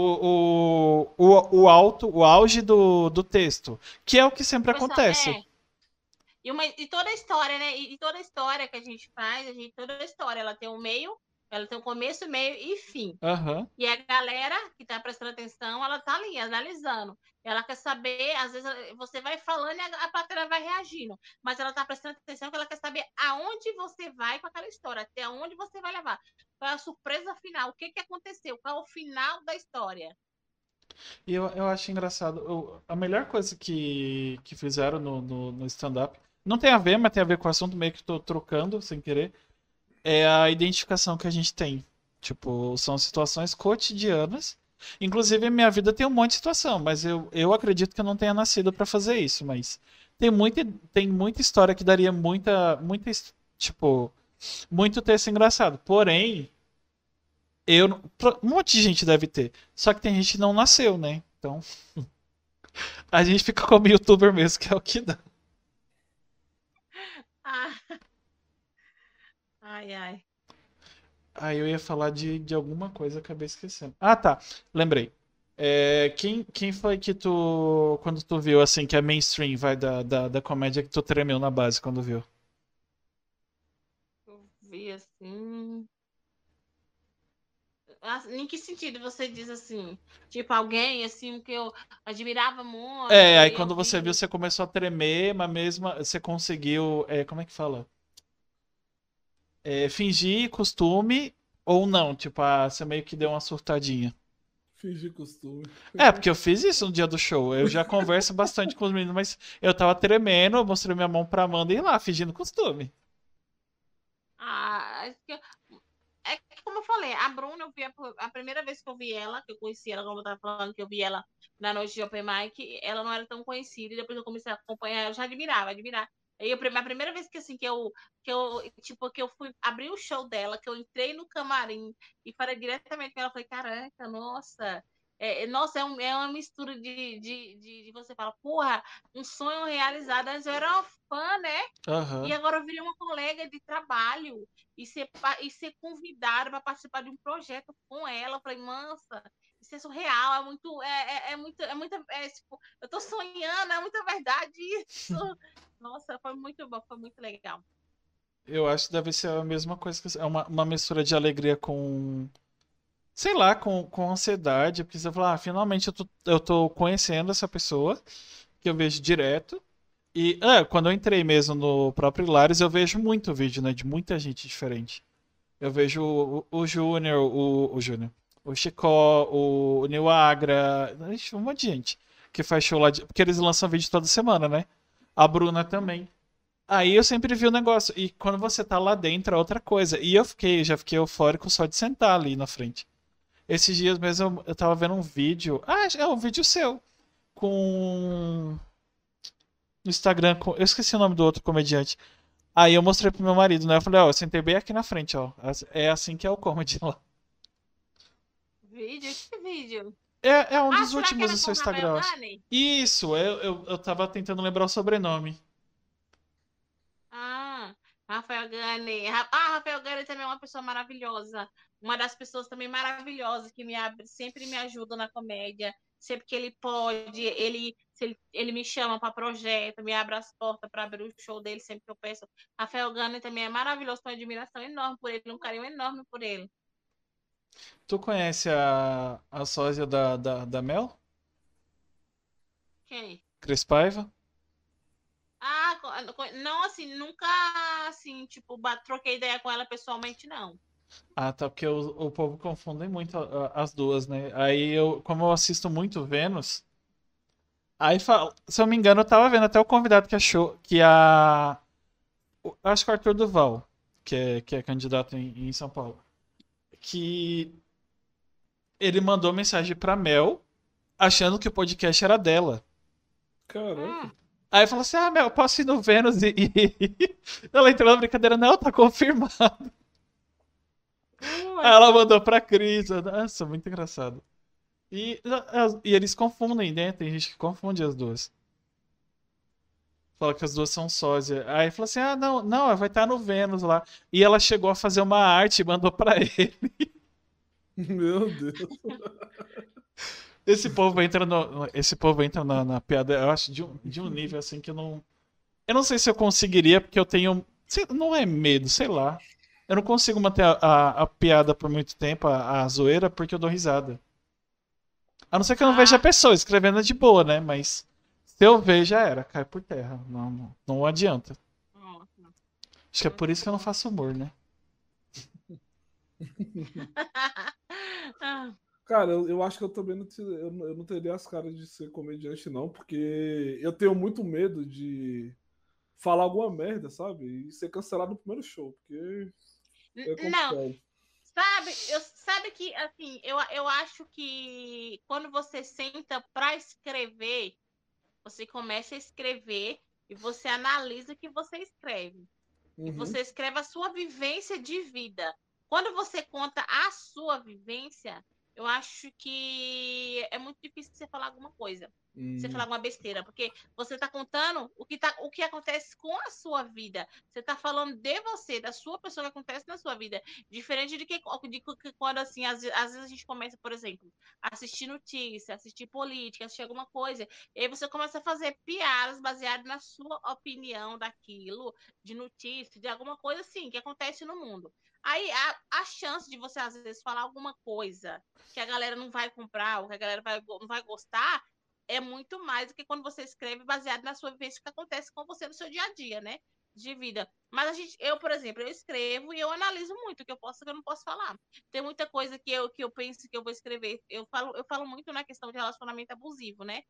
O auge do texto, que é o que sempre acontece. E toda a história, né? E toda a história que a gente faz, toda a história, ela tem um meio, ela tem um começo, meio e fim. E a galera que tá prestando atenção, ela tá ali, analisando. Ela quer saber, às vezes você vai falando e a plateia vai reagindo. Mas ela tá prestando atenção porque ela quer saber aonde você vai com aquela história, até onde você vai levar. Qual é a surpresa final, o que aconteceu, qual é o final da história. E eu acho engraçado, a melhor coisa que fizeram no stand-up, não tem a ver, mas tem a ver com o assunto, meio que tô trocando sem querer, é a identificação que a gente tem. Tipo, são situações cotidianas, Inclusive, minha vida tem um monte de situação, mas eu acredito que eu não tenha nascido pra fazer isso, mas tem muita história que daria tipo, muito texto engraçado. Porém, um monte de gente deve ter. Só que tem gente que não nasceu, né? Então, a gente fica como youtuber mesmo, que é o que dá. Ah, ai, ai. Aí eu ia falar de alguma coisa, acabei esquecendo. Ah, tá. Lembrei. Quem foi que tu. Quando tu viu assim que é mainstream, vai da comédia que tu tremeu na base quando viu? Eu vi assim. Em que sentido você diz assim? Tipo, alguém assim que eu admirava muito, Aí e eu quando você viu, vi. você começou a tremer, mas mesmo você conseguiu. Como é que fala? Fingir costume ou não? Tipo, você meio que deu uma surtadinha. Fingir costume. Porque eu fiz isso no dia do show. Eu já converso bastante com os meninos, mas eu tava tremendo, eu mostrei minha mão pra Amanda e ir lá, fingindo costume. Ah, é que, como eu falei, a Bruna, eu vi a primeira vez que eu vi ela, que eu conheci ela, como eu tava falando, que eu vi ela na noite de Open Mic, ela não era tão conhecida, e depois eu comecei a acompanhar, eu já admirava. Aí a primeira vez que assim, tipo, que eu fui abrir o show dela, que eu entrei no camarim e falei diretamente com ela, eu falei, caraca, nossa. Nossa, é uma mistura de você fala, porra, um sonho realizado. Antes eu era uma fã, né? E Aham. agora eu virei uma colega de trabalho e ser convidada para participar de um projeto com ela. Eu falei, nossa, isso é surreal, é muita, tipo, eu tô sonhando, é muita verdade isso. Nossa, foi muito bom, foi muito legal. Eu acho que deve ser a mesma coisa que é uma mistura de alegria com, sei lá, com ansiedade, porque você fala, finalmente eu tô conhecendo essa pessoa, que eu vejo direto. E quando eu entrei mesmo no próprio Hilários, eu vejo muito vídeo, né, de muita gente diferente. Eu vejo o Júnior, o Júnior, o Chicó, o Nil Agra, ixi, um monte de gente que faz show lá, porque eles lançam vídeo toda semana, né? A Bruna também. Aí eu sempre vi o negócio. E quando você tá lá dentro é outra coisa. E já fiquei eufórico só de sentar ali na frente. Esses dias mesmo eu tava vendo um vídeo. É um vídeo seu. Com. No Instagram. Eu esqueci o nome do outro comediante. Aí eu mostrei pro meu marido, né? Eu falei, ó, eu sentei bem aqui na frente, ó. É assim que é o comedy lá. Vídeo? Que vídeo? É um Ah, dos será que últimos do era seu com o Rafael Instagram, eu acho. Gani? Isso, eu tava tentando lembrar o sobrenome. Ah, Rafael Gani. Rafael Gani também é uma pessoa maravilhosa. Uma das pessoas também maravilhosas que sempre me ajuda na comédia. Sempre que ele pode, ele me chama para projeto, me abre as portas para abrir o show dele sempre que eu peço. Rafael Gani também é maravilhoso, tenho uma admiração enorme por ele, um carinho enorme por ele. Tu conhece a sósia da Mel? Quem? Cris Paiva? Ah, não assim, nunca assim, tipo, troquei ideia com ela pessoalmente, não. Tá, porque o povo confunde muito as duas, né? Aí como eu assisto muito Vênus, aí se eu me engano, eu tava vendo até o convidado que achou que acho que o Arthur Duval, que é candidato em São Paulo, que ele mandou mensagem pra Mel achando que o podcast era dela. Caraca. Hum, Aí falou assim: Mel, posso ir no Vênus ela entrou na brincadeira, não, tá confirmado. Aí ela mandou pra Cris. Nossa, muito engraçado. E eles confundem, né? Tem gente que confunde as duas. Fala que as duas são sósias. Aí falou assim: não, não, vai estar no Vênus lá. E ela chegou a fazer uma arte e mandou pra ele. Meu Deus. Esse povo entra na piada, eu acho, de um nível assim que eu não. Eu não sei se eu conseguiria, porque eu tenho. Não é medo, sei lá. Eu não consigo manter a piada por muito tempo, a zoeira, porque eu dou risada. A não ser que eu não veja a ah, pessoa escrevendo de boa, né? Mas se eu ver, já era, cai por terra. Não adianta. nossa, Acho que é por muito isso que eu não bom. faço humor, né? Ah, Cara, eu acho que eu também eu não teria as caras de ser comediante, não, porque eu tenho muito medo de falar alguma merda, sabe? E ser cancelado no primeiro show, porque é não, complicado. Sabe que, assim, eu acho que quando você senta para escrever, você começa a escrever e você analisa o que você escreve. E Uhum. você escreve a sua vivência de vida. Quando você conta a sua vivência, eu acho que é muito difícil você falar alguma coisa. Você falar alguma besteira, porque você está contando o que acontece com a sua vida. Você está falando de você, da sua pessoa que acontece na sua vida. Diferente de quando, assim, às vezes a gente começa, por exemplo, a assistir notícia, assistir política, assistir alguma coisa, e aí você começa a fazer piadas baseadas na sua opinião daquilo, de notícia, de alguma coisa assim, que acontece no mundo. Aí a chance de você, às vezes, falar alguma coisa que a galera não vai comprar, ou que a galera não vai gostar, é muito mais do que quando você escreve baseado na sua vivência que acontece com você no seu dia a dia, né? De vida. Mas eu, por exemplo, eu escrevo e eu analiso muito o que eu posso e o que eu não posso falar. Tem muita coisa que eu penso que eu vou escrever. Eu falo muito na questão de relacionamento abusivo, né?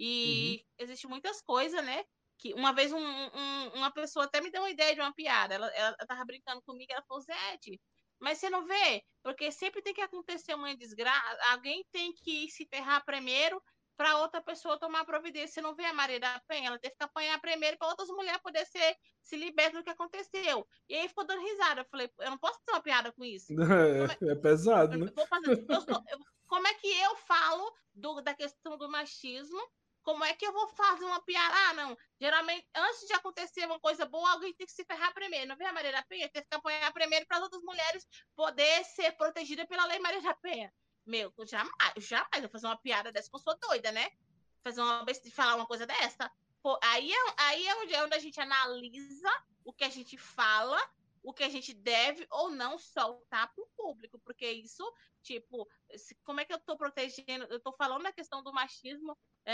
E existe muitas coisas, né? Que uma vez uma pessoa até me deu uma ideia de uma piada. Ela tava brincando comigo, ela falou, Zete, mas você não vê? Porque sempre tem que acontecer uma desgraça, alguém tem que se ferrar primeiro para outra pessoa tomar providência. Você não vê a Maria da Penha? Ela teve que apanhar primeiro para outras mulheres poder se libertar do que aconteceu. E aí ficou dando risada. Eu falei, eu não posso fazer uma piada com isso. É pesado, né? Vou fazer, como é que eu falo da questão do machismo? Como é que eu vou fazer uma piada? Ah, não. Geralmente, antes de acontecer uma coisa boa, alguém tem que se ferrar primeiro. Não vê a Maria da Penha? Tem que apanhar primeiro para as outras mulheres poder ser protegidas pela lei Maria da Penha. Meu, jamais eu vou fazer uma piada dessa, porque eu sou doida, né? Falar uma coisa dessa. Pô, aí é onde a gente analisa o que a gente fala, o que a gente deve ou não soltar para o público, porque isso, tipo, como é que eu estou protegendo? Eu estou falando da questão do machismo,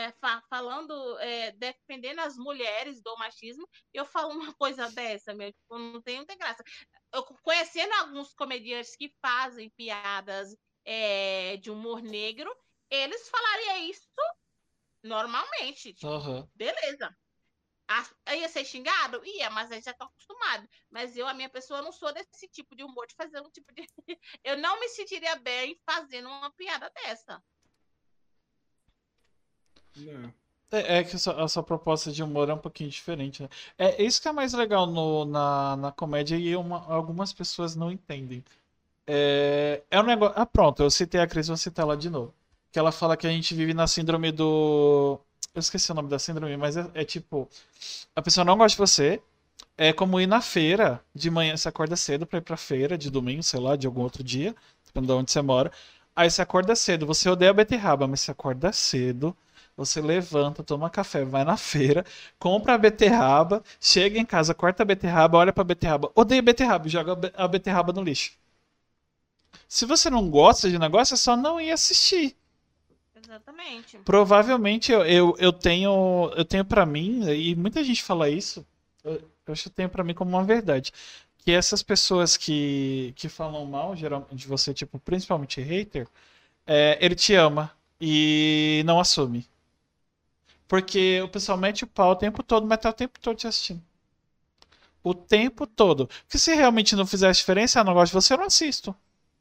defendendo as mulheres do machismo, e eu falo uma coisa dessa, meu, tipo, não tem graça. Eu conhecendo alguns comediantes que fazem piadas de humor negro, eles falariam isso normalmente, tipo, beleza. Ia ser xingado? Ia, mas aí já tô acostumado. Mas a minha pessoa, não sou desse tipo de humor, de fazer um tipo de. Eu não me sentiria bem fazendo uma piada dessa. É que a sua proposta de humor é um pouquinho diferente, né? É isso que é mais legal na comédia e algumas pessoas não entendem. É um negócio. Ah, pronto, eu citei a Cris, vou citar ela de novo. Que ela fala que a gente vive na síndrome do. Eu esqueci o nome da síndrome, mas é tipo. A pessoa não gosta de você. É como ir na feira de manhã, você acorda cedo pra ir pra feira, de domingo, sei lá, de algum outro dia, dependendo de onde você mora. Aí você acorda cedo, você odeia a beterraba, mas você acorda cedo, você levanta, toma café, vai na feira, compra a beterraba, chega em casa, corta a beterraba, olha pra beterraba, odeia beterraba e joga a beterraba no lixo. Se você não gosta de negócio, é só não ir assistir. Exatamente. Provavelmente eu tenho para mim, e muita gente fala isso, eu acho que eu tenho para mim como uma verdade, que essas pessoas que falam mal geralmente de você, tipo, principalmente hater, ele te ama e não assume. Porque o pessoal mete o pau o tempo todo, mas tá o tempo todo te assistindo. O tempo todo. Porque se realmente não fizesse diferença, não gosto de você, eu não assisto.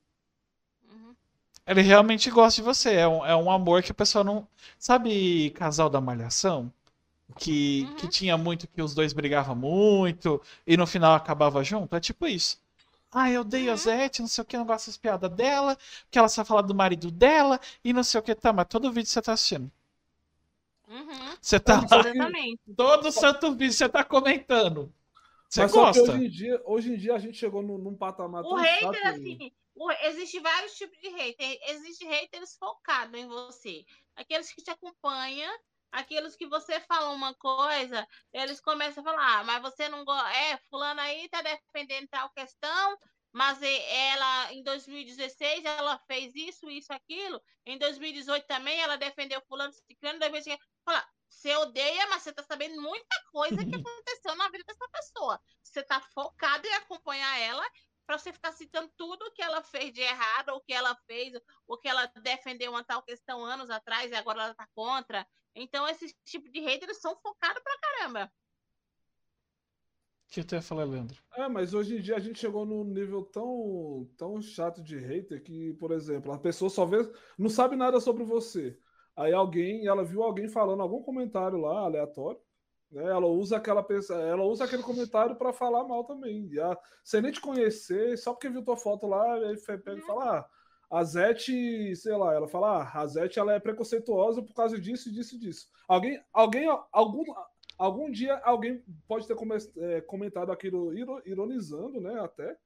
Ele realmente gosta de você. É um amor que a pessoa não. Sabe, casal da Malhação? Que tinha muito, que os dois brigavam muito e no final acabava junto? É tipo isso. Ah, eu odeio a Zete, não sei o que, não gosto das piadas dela, porque ela só fala do marido dela e não sei o que. Tá, mas todo vídeo você tá assistindo. Você tá lá, Exatamente. todo santo vídeo você tá comentando. Você Mas só que gosta. hoje em dia a gente chegou num patamar O tão hater, chato. assim, existe vários tipos de hater. Existe haters focados em você. Aqueles que te acompanham, aqueles que você fala uma coisa, eles começam a falar, mas você não gosta. Fulano aí tá defendendo tal questão, mas ela, em 2016, ela fez isso, isso, aquilo. Em 2018 também, ela defendeu fulano, ciclano, fala, você odeia, mas você tá sabendo muita coisa que aconteceu na vida dessa pessoa. Você tá focado em acompanhar ela para você ficar citando tudo que ela fez de errado, ou que ela fez, ou que ela defendeu uma tal questão anos atrás e agora ela tá contra. Então, esses tipos de haters são focados pra caramba. O que tu ia falar, Leandro? Mas hoje em dia a gente chegou num nível tão chato de hater que, por exemplo, a pessoa só vê, não sabe nada sobre você. Aí ela viu alguém falando algum comentário lá, aleatório, né? Ela usa aquela pessoa, ela usa aquele comentário para falar mal também. Sem nem te conhecer, só porque viu tua foto lá, aí pega e fala, a Zete, sei lá, ela fala, a Zete ela é preconceituosa por causa disso, disso, disso. Algum dia alguém pode ter comentado aquilo ironizando, né? Até.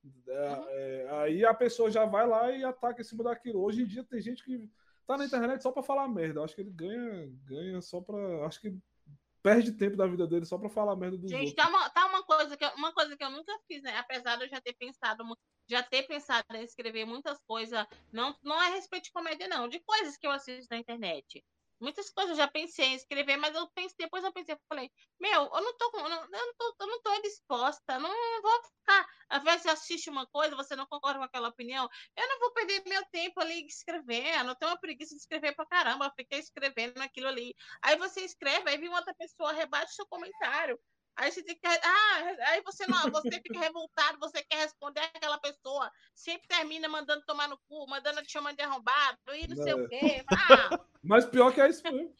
Aí a pessoa já vai lá e ataca em cima daquilo. Hoje em dia tem gente que tá na internet só pra falar merda. Eu acho que ele ganha só pra. Acho que perde tempo da vida dele só pra falar merda dos Gente, outros. tá uma coisa que eu nunca fiz, né? Apesar de eu já ter pensado em escrever muitas coisas, não é a respeito de comédia, não, de coisas que eu assisto na internet. Muitas coisas eu já pensei em escrever, mas depois eu pensei, falei, meu, eu não tô disposta, não vou ficar, às vezes você assiste uma coisa, você não concorda com aquela opinião, eu não vou perder meu tempo ali escrevendo, eu tenho uma preguiça de escrever pra caramba, eu fiquei escrevendo aquilo ali. Aí você escreve, aí vem outra pessoa, rebate seu comentário. Aí você tem que. Aí você fica revoltado, você quer responder aquela pessoa, sempre termina mandando tomar no cu, mandando te chamando de arrombado e não sei o quê. Mas pior que é isso mesmo.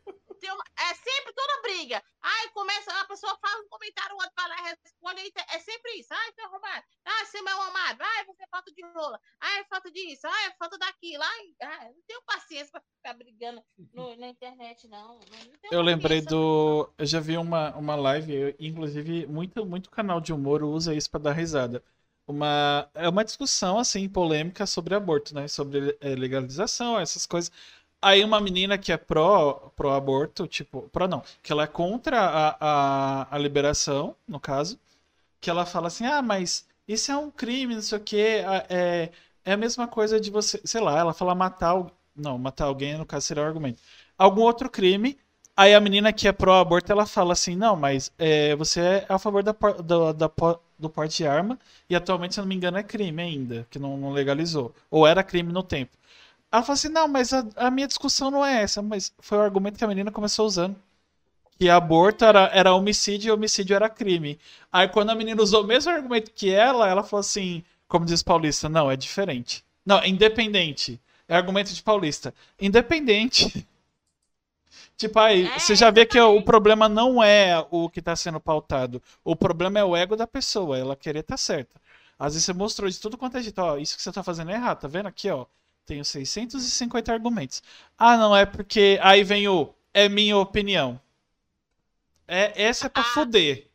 É sempre toda briga. Aí começa, a pessoa faz um comentário, o outro vai lá e responde. É sempre isso. Você é arrombado. Você é mal amado. Você é falta de rola. É falta disso. É falta daquilo. Não tenho paciência pra ficar brigando na internet, não. Eu lembrei do. Eu já vi uma live, inclusive, muito canal de humor usa isso pra dar risada. É uma discussão, assim, polêmica sobre aborto, né? Sobre legalização, essas coisas. Aí uma menina que é pró-aborto, tipo, pró não, que ela é contra a liberação, no caso, que ela fala assim, mas isso é um crime, não sei o quê, é a mesma coisa de você, sei lá, ela fala matar alguém, no caso seria o argumento. Algum outro crime, aí a menina que é pró-aborto, ela fala assim, não, mas você é a favor do porte de arma, e atualmente, se eu não me engano, é crime ainda, que não legalizou, ou era crime no tempo. Ela falou assim, não, mas a minha discussão não é essa, mas foi o argumento que a menina começou usando. Que aborto era homicídio e homicídio era crime. Aí quando a menina usou o mesmo argumento que ela falou assim, como diz paulista, não, é diferente. Não, é independente. É argumento de paulista. Independente. Tipo, aí, você já vê que o problema não é o que está sendo pautado. O problema é o ego da pessoa, ela querer estar certa. Às vezes você mostrou de tudo quanto é jeito, isso que você está fazendo é errado, tá vendo aqui, ó? Tenho 650 argumentos. Não é porque. Aí vem é minha opinião. Essa é pra foder.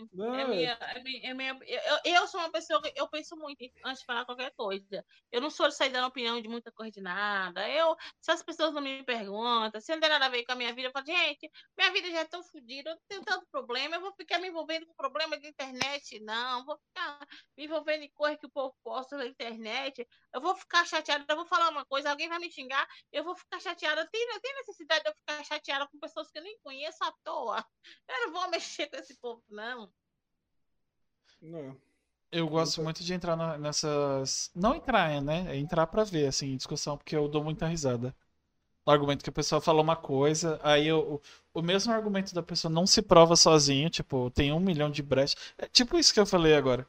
Eu sou uma pessoa que eu penso muito antes de falar qualquer coisa. Eu não sou de sair dando opinião de muita coisa de nada. Se as pessoas não me perguntam, se não tem nada a ver com a minha vida, eu falo, gente, minha vida já é tão fodida, eu tenho tanto problema, eu vou ficar me envolvendo com problema de internet, não. Vou ficar me envolvendo em coisa que o povo posta na internet. Eu vou ficar chateada, eu vou falar uma coisa, alguém vai me xingar, eu vou ficar chateada. Tem necessidade de eu ficar chateada com pessoas que eu nem conheço à toa. Eu não vou mexer com esse povo, não. Não. Eu gosto muito de entrar nessas. Não entrar, né? É entrar pra ver, assim, discussão, porque eu dou muita risada. O argumento que a pessoa fala uma coisa, aí o mesmo argumento da pessoa não se prova sozinho, tipo, tem 1 milhão de brechas. É tipo isso que eu falei agora.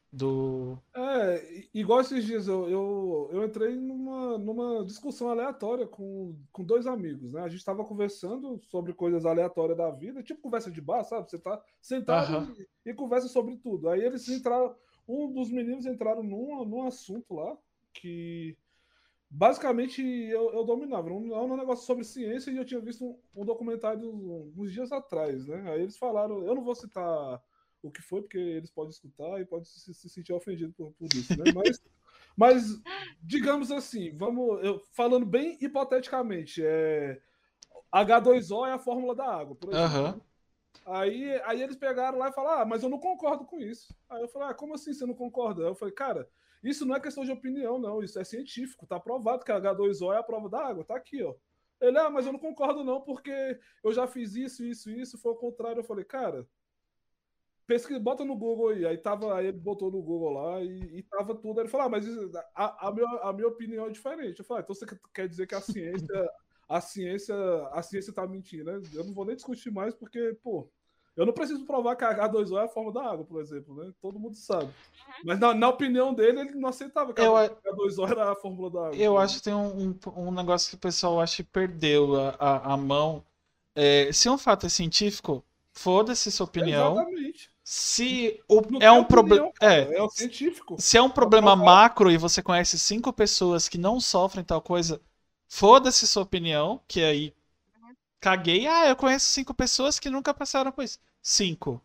Igual esses dias eu entrei numa discussão aleatória com 2 amigos, né? A gente tava conversando sobre coisas aleatórias da vida, tipo conversa de bar, sabe? Você tá sentado e conversa sobre tudo. Aí eles entraram, um dos meninos entraram num assunto lá que basicamente eu dominava. Era um negócio sobre ciência e eu tinha visto um documentário uns dias atrás, né? Aí eles falaram, eu não vou citar o que foi, porque eles podem escutar e podem se sentir ofendidos por isso, né? Mas digamos assim, falando bem hipoteticamente, H2O é a fórmula da água, por exemplo. Aí eles pegaram lá e falaram, mas eu não concordo com isso. Aí eu falei, como assim você não concorda? Aí eu falei, cara, isso não é questão de opinião, não, isso é científico, tá provado que a H2O é a prova da água, tá aqui, ó. Ele, mas eu não concordo não, porque eu já fiz isso, foi o contrário. Eu falei, cara, pesquisa, bota no Google aí ele botou no Google lá e tava tudo. Aí ele falou, mas a minha opinião é diferente. Eu falei, então você quer dizer que a ciência tá mentindo, né? Eu não vou nem discutir mais, porque, pô, Eu não preciso provar que a H2O é a forma da água, por exemplo, né? Todo mundo sabe. Mas na opinião dele, ele não aceitava que a H2O era a fórmula da água. Eu acho que tem um negócio que o pessoal acha que perdeu a mão. Se um fato é científico, foda-se sua opinião. Exatamente. Se é um problema. É o científico. Se é um problema macro e você conhece 5 pessoas que não sofrem tal coisa, foda-se sua opinião, que aí caguei. Eu conheço 5 pessoas que nunca passaram por isso. 5.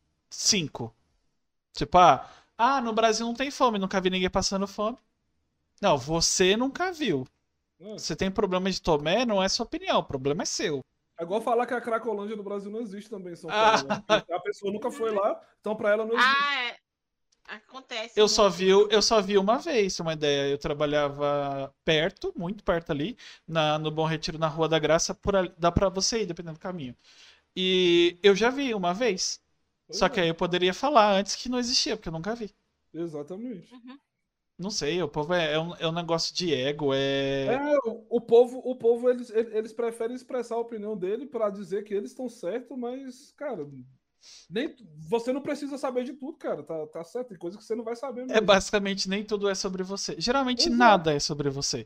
Tipo, no Brasil não tem fome, nunca vi ninguém passando fome. Não, você nunca viu. Você tem problema de Tomé, não é sua opinião, o problema é seu. É igual falar que a Cracolândia no Brasil não existe também em São Paulo. Né? A pessoa nunca foi lá, então pra ela não existe. Acontece. Eu só vi uma vez, uma ideia. Eu trabalhava perto, muito perto ali, no Bom Retiro, na Rua da Graça, por ali, dá pra você ir, dependendo do caminho. E eu já vi uma vez. Só que aí eu poderia falar antes que não existia, porque eu nunca vi. Exatamente. Não sei, o povo é um negócio de ego, o povo eles preferem expressar a opinião dele pra dizer que eles estão certos, mas, cara, você não precisa saber de tudo, cara, tá certo, tem coisa que você não vai saber mesmo. Basicamente, nem tudo é sobre você. Geralmente nada é sobre você.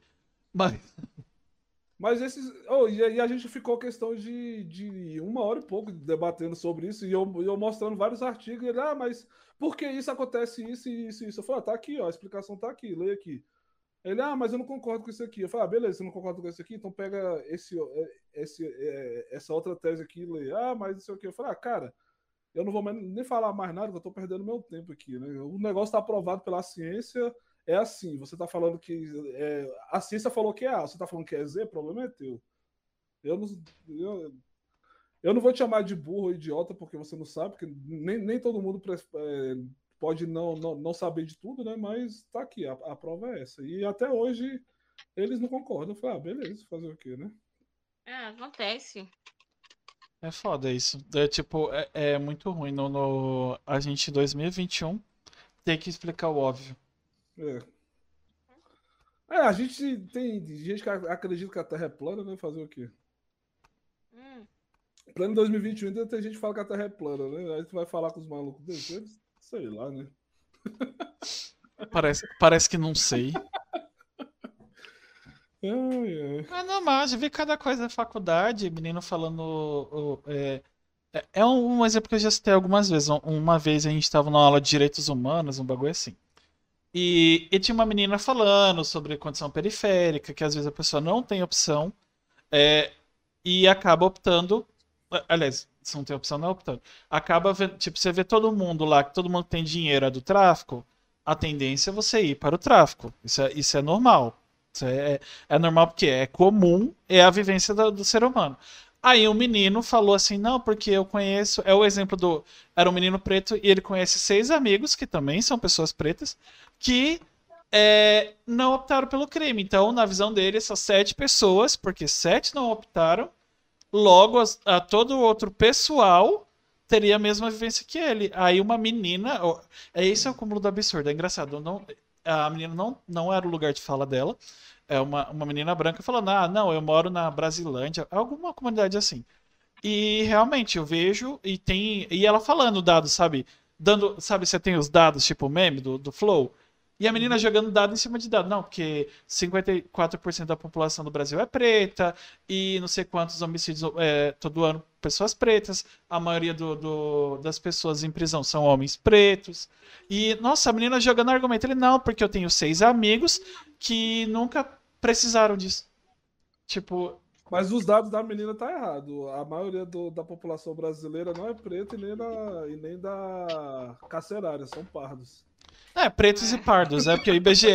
Mas esses... e a gente ficou questão de 1 hora e pouco debatendo sobre isso, e eu mostrando vários artigos, e ele, mas por que isso acontece, isso e isso, isso? Eu falei, tá aqui, ó, a explicação tá aqui, leia aqui. Ele, mas eu não concordo com isso aqui. Eu falei, beleza, você não concorda com isso aqui? Então pega essa outra tese aqui e lê. Mas não sei o que. Eu falei, cara, eu não vou nem falar mais nada, que eu tô perdendo meu tempo aqui, né? O negócio tá aprovado pela ciência, é assim. Você tá falando que a ciência falou que é A, você tá falando que é Z, o problema é teu. Eu não vou te chamar de burro ou idiota porque você não sabe, porque nem todo mundo pode não saber de tudo, né? Mas tá aqui, a prova é essa. E até hoje eles não concordam. Eu falei, beleza, fazer o quê, né? Acontece. É foda isso. É muito ruim a gente em 2021 ter que explicar o óbvio. A gente tem gente que acredita que a Terra é plana, né? Fazer o quê? Plano em 2021 ainda tem gente que fala que a Terra é plana, né? Aí tu vai falar com os malucos deles, sei lá, né? Parece que não sei. Mas normal, já vi cada coisa na faculdade, menino falando. É um exemplo que eu já citei algumas vezes. Uma vez a gente estava numa aula de direitos humanos, um bagulho assim. E tinha uma menina falando sobre condição periférica, que às vezes a pessoa não tem opção e acaba optando. Aliás, se não tem opção, não é optando. Acaba, tipo, você vê todo mundo lá, que todo mundo tem dinheiro do tráfico, a tendência é você ir para o tráfico. Isso é normal. Isso é normal porque é comum, é a vivência do ser humano. Aí um menino falou assim, não, porque eu conheço... É o exemplo era um menino preto e ele conhece 6 amigos, que também são pessoas pretas, que não optaram pelo crime. Então, na visão dele, essas 7 pessoas, porque 7 não optaram, logo a todo outro pessoal teria a mesma vivência que ele. Aí uma menina... Esse é o cúmulo do absurdo, é engraçado. A menina não era o lugar de fala dela. É uma menina branca falando, não, eu moro na Brasilândia, alguma comunidade assim. E realmente eu vejo e ela falando dados, sabe? Sabe, você tem os dados, tipo o meme do Flow? E a menina jogando dado em cima de dado. Não, porque 54% da população do Brasil é preta, e não sei quantos homicídios todo ano, pessoas pretas. A maioria das pessoas em prisão são homens pretos. E, nossa, a menina jogando argumento. Ele, não, porque eu tenho 6 amigos que nunca precisaram disso. Tipo... Mas os dados da menina tá errado. A maioria da população brasileira não é preta e nem da carcerária, são pardos. Pretos e pardos, porque o IBGE.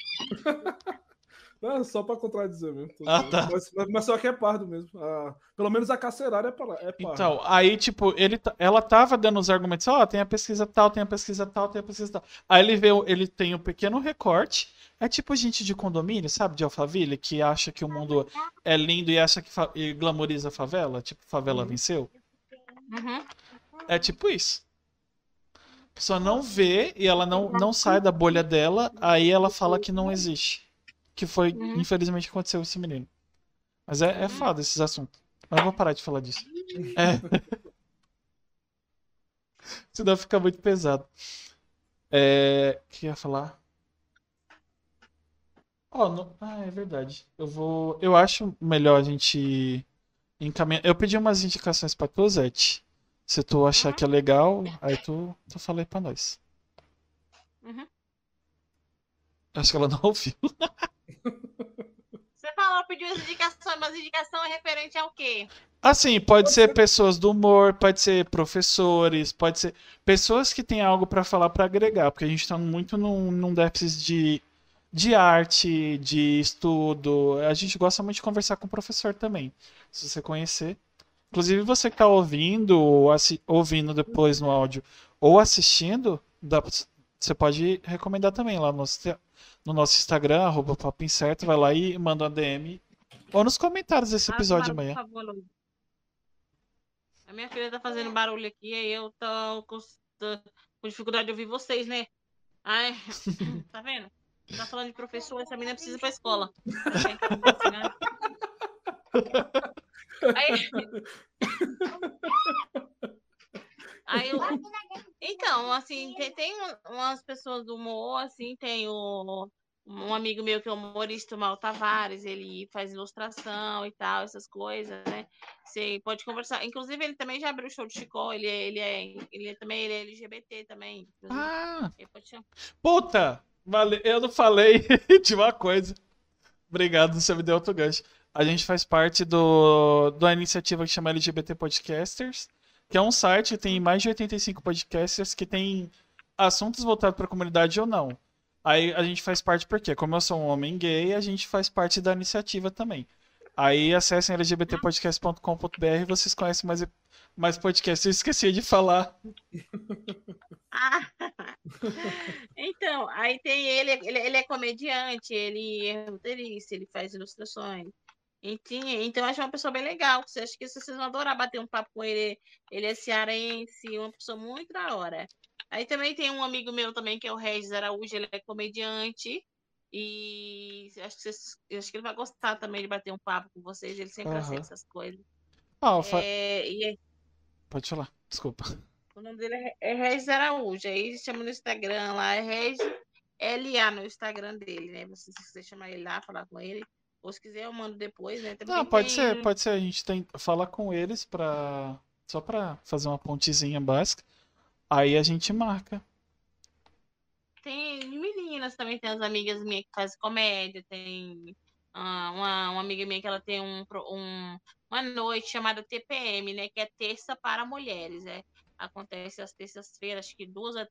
Só pra contradizer mesmo. Tá. Mas só que é pardo mesmo. Pelo menos a carcerária é pardo. Então, aí, tipo, ela tava dando os argumentos, tem a pesquisa tal, tem a pesquisa tal, tem a pesquisa tal. Aí ele tem um pequeno recorte. É tipo gente de condomínio, sabe, de Alphaville, que acha que o mundo é lindo e acha e glamoriza a favela. Tipo, favela venceu. É tipo isso. A pessoa não vê e ela não sai da bolha dela, aí ela fala que não existe. Que foi, infelizmente, aconteceu com esse menino. Mas é foda esses assuntos. Mas eu vou parar de falar disso. Senão fica muito pesado. O que eu ia falar? É verdade. Eu acho melhor a gente encaminhar. Eu pedi umas indicações pra tu, Zete. Se tu achar Uhum, que é legal, aí tu fala aí pra nós. uhum. Acho que ela não ouviu. Você falou, pediu as indicações, mas indicação é referente ao quê? Assim, pode ser pessoas do humor, pode ser professores, pode ser pessoas que têm algo pra falar pra agregar, porque a gente tá muito num déficit de arte, de estudo. A gente gosta muito de conversar com o professor também, se você conhecer. Inclusive, você que tá ouvindo, ou ouvindo depois no áudio, ou assistindo, você pode recomendar também lá no nosso Instagram, @papo incerto, vai lá e manda uma DM. Ou nos comentários desse Ah, episódio Samara, por amanhã. favor, Lu. A minha filha tá fazendo barulho aqui, aí eu tô com dificuldade de ouvir vocês, né? Ai, tá vendo? Tá falando de professor, essa menina precisa ir pra escola. Pra ficar em casa ensinando. Aí, aí eu... Então, assim, tem umas pessoas do humor, assim, tem um amigo meu que é humorista, o Mal Tavares, ele faz ilustração e tal, essas coisas, né? Você pode conversar. Inclusive, ele também já abriu o show de Chicó, ele é LGBT também. Inclusive, Ah, ele pode chamar. puta! Eu não falei de uma coisa. Obrigado, você me deu outro gancho. A gente faz parte da iniciativa que chama LGBT Podcasters, que é um site que tem mais de 85 podcasters que tem assuntos voltados para a comunidade ou não. Aí a gente faz parte porque, como eu sou um homem gay, a gente faz parte da iniciativa também. Aí acessem lgbtpodcast.com.br e vocês conhecem mais podcasts. Eu esqueci de falar. Ah, então, aí tem ele é comediante, ele é roteirista, ele faz ilustrações. Então, eu acho uma pessoa bem legal. Você acha que vocês vão adorar bater um papo com ele? Ele é cearense, uma pessoa muito da hora. Aí também tem um amigo meu também, que é o Regis Araújo, ele é comediante. E eu acho que ele vai gostar também de bater um papo com vocês. Ele sempre aceita Aham. essas coisas. Ah, E pode falar, desculpa. o nome dele é Regis Araújo. Aí chama no Instagram lá, é Regis LA no Instagram dele, né? Se você chamar ele lá, falar com ele. Ou se quiser, eu mando depois, né? Não, Também pode ser, tem. pode ser. A gente tem fala com eles só pra fazer uma pontezinha básica. Aí a gente marca. Tem meninas também, tem as amigas minhas que fazem comédia, tem uma amiga minha que ela tem uma noite chamada TPM, né? Que é Terça para Mulheres, né? Acontece às terças-feiras, acho que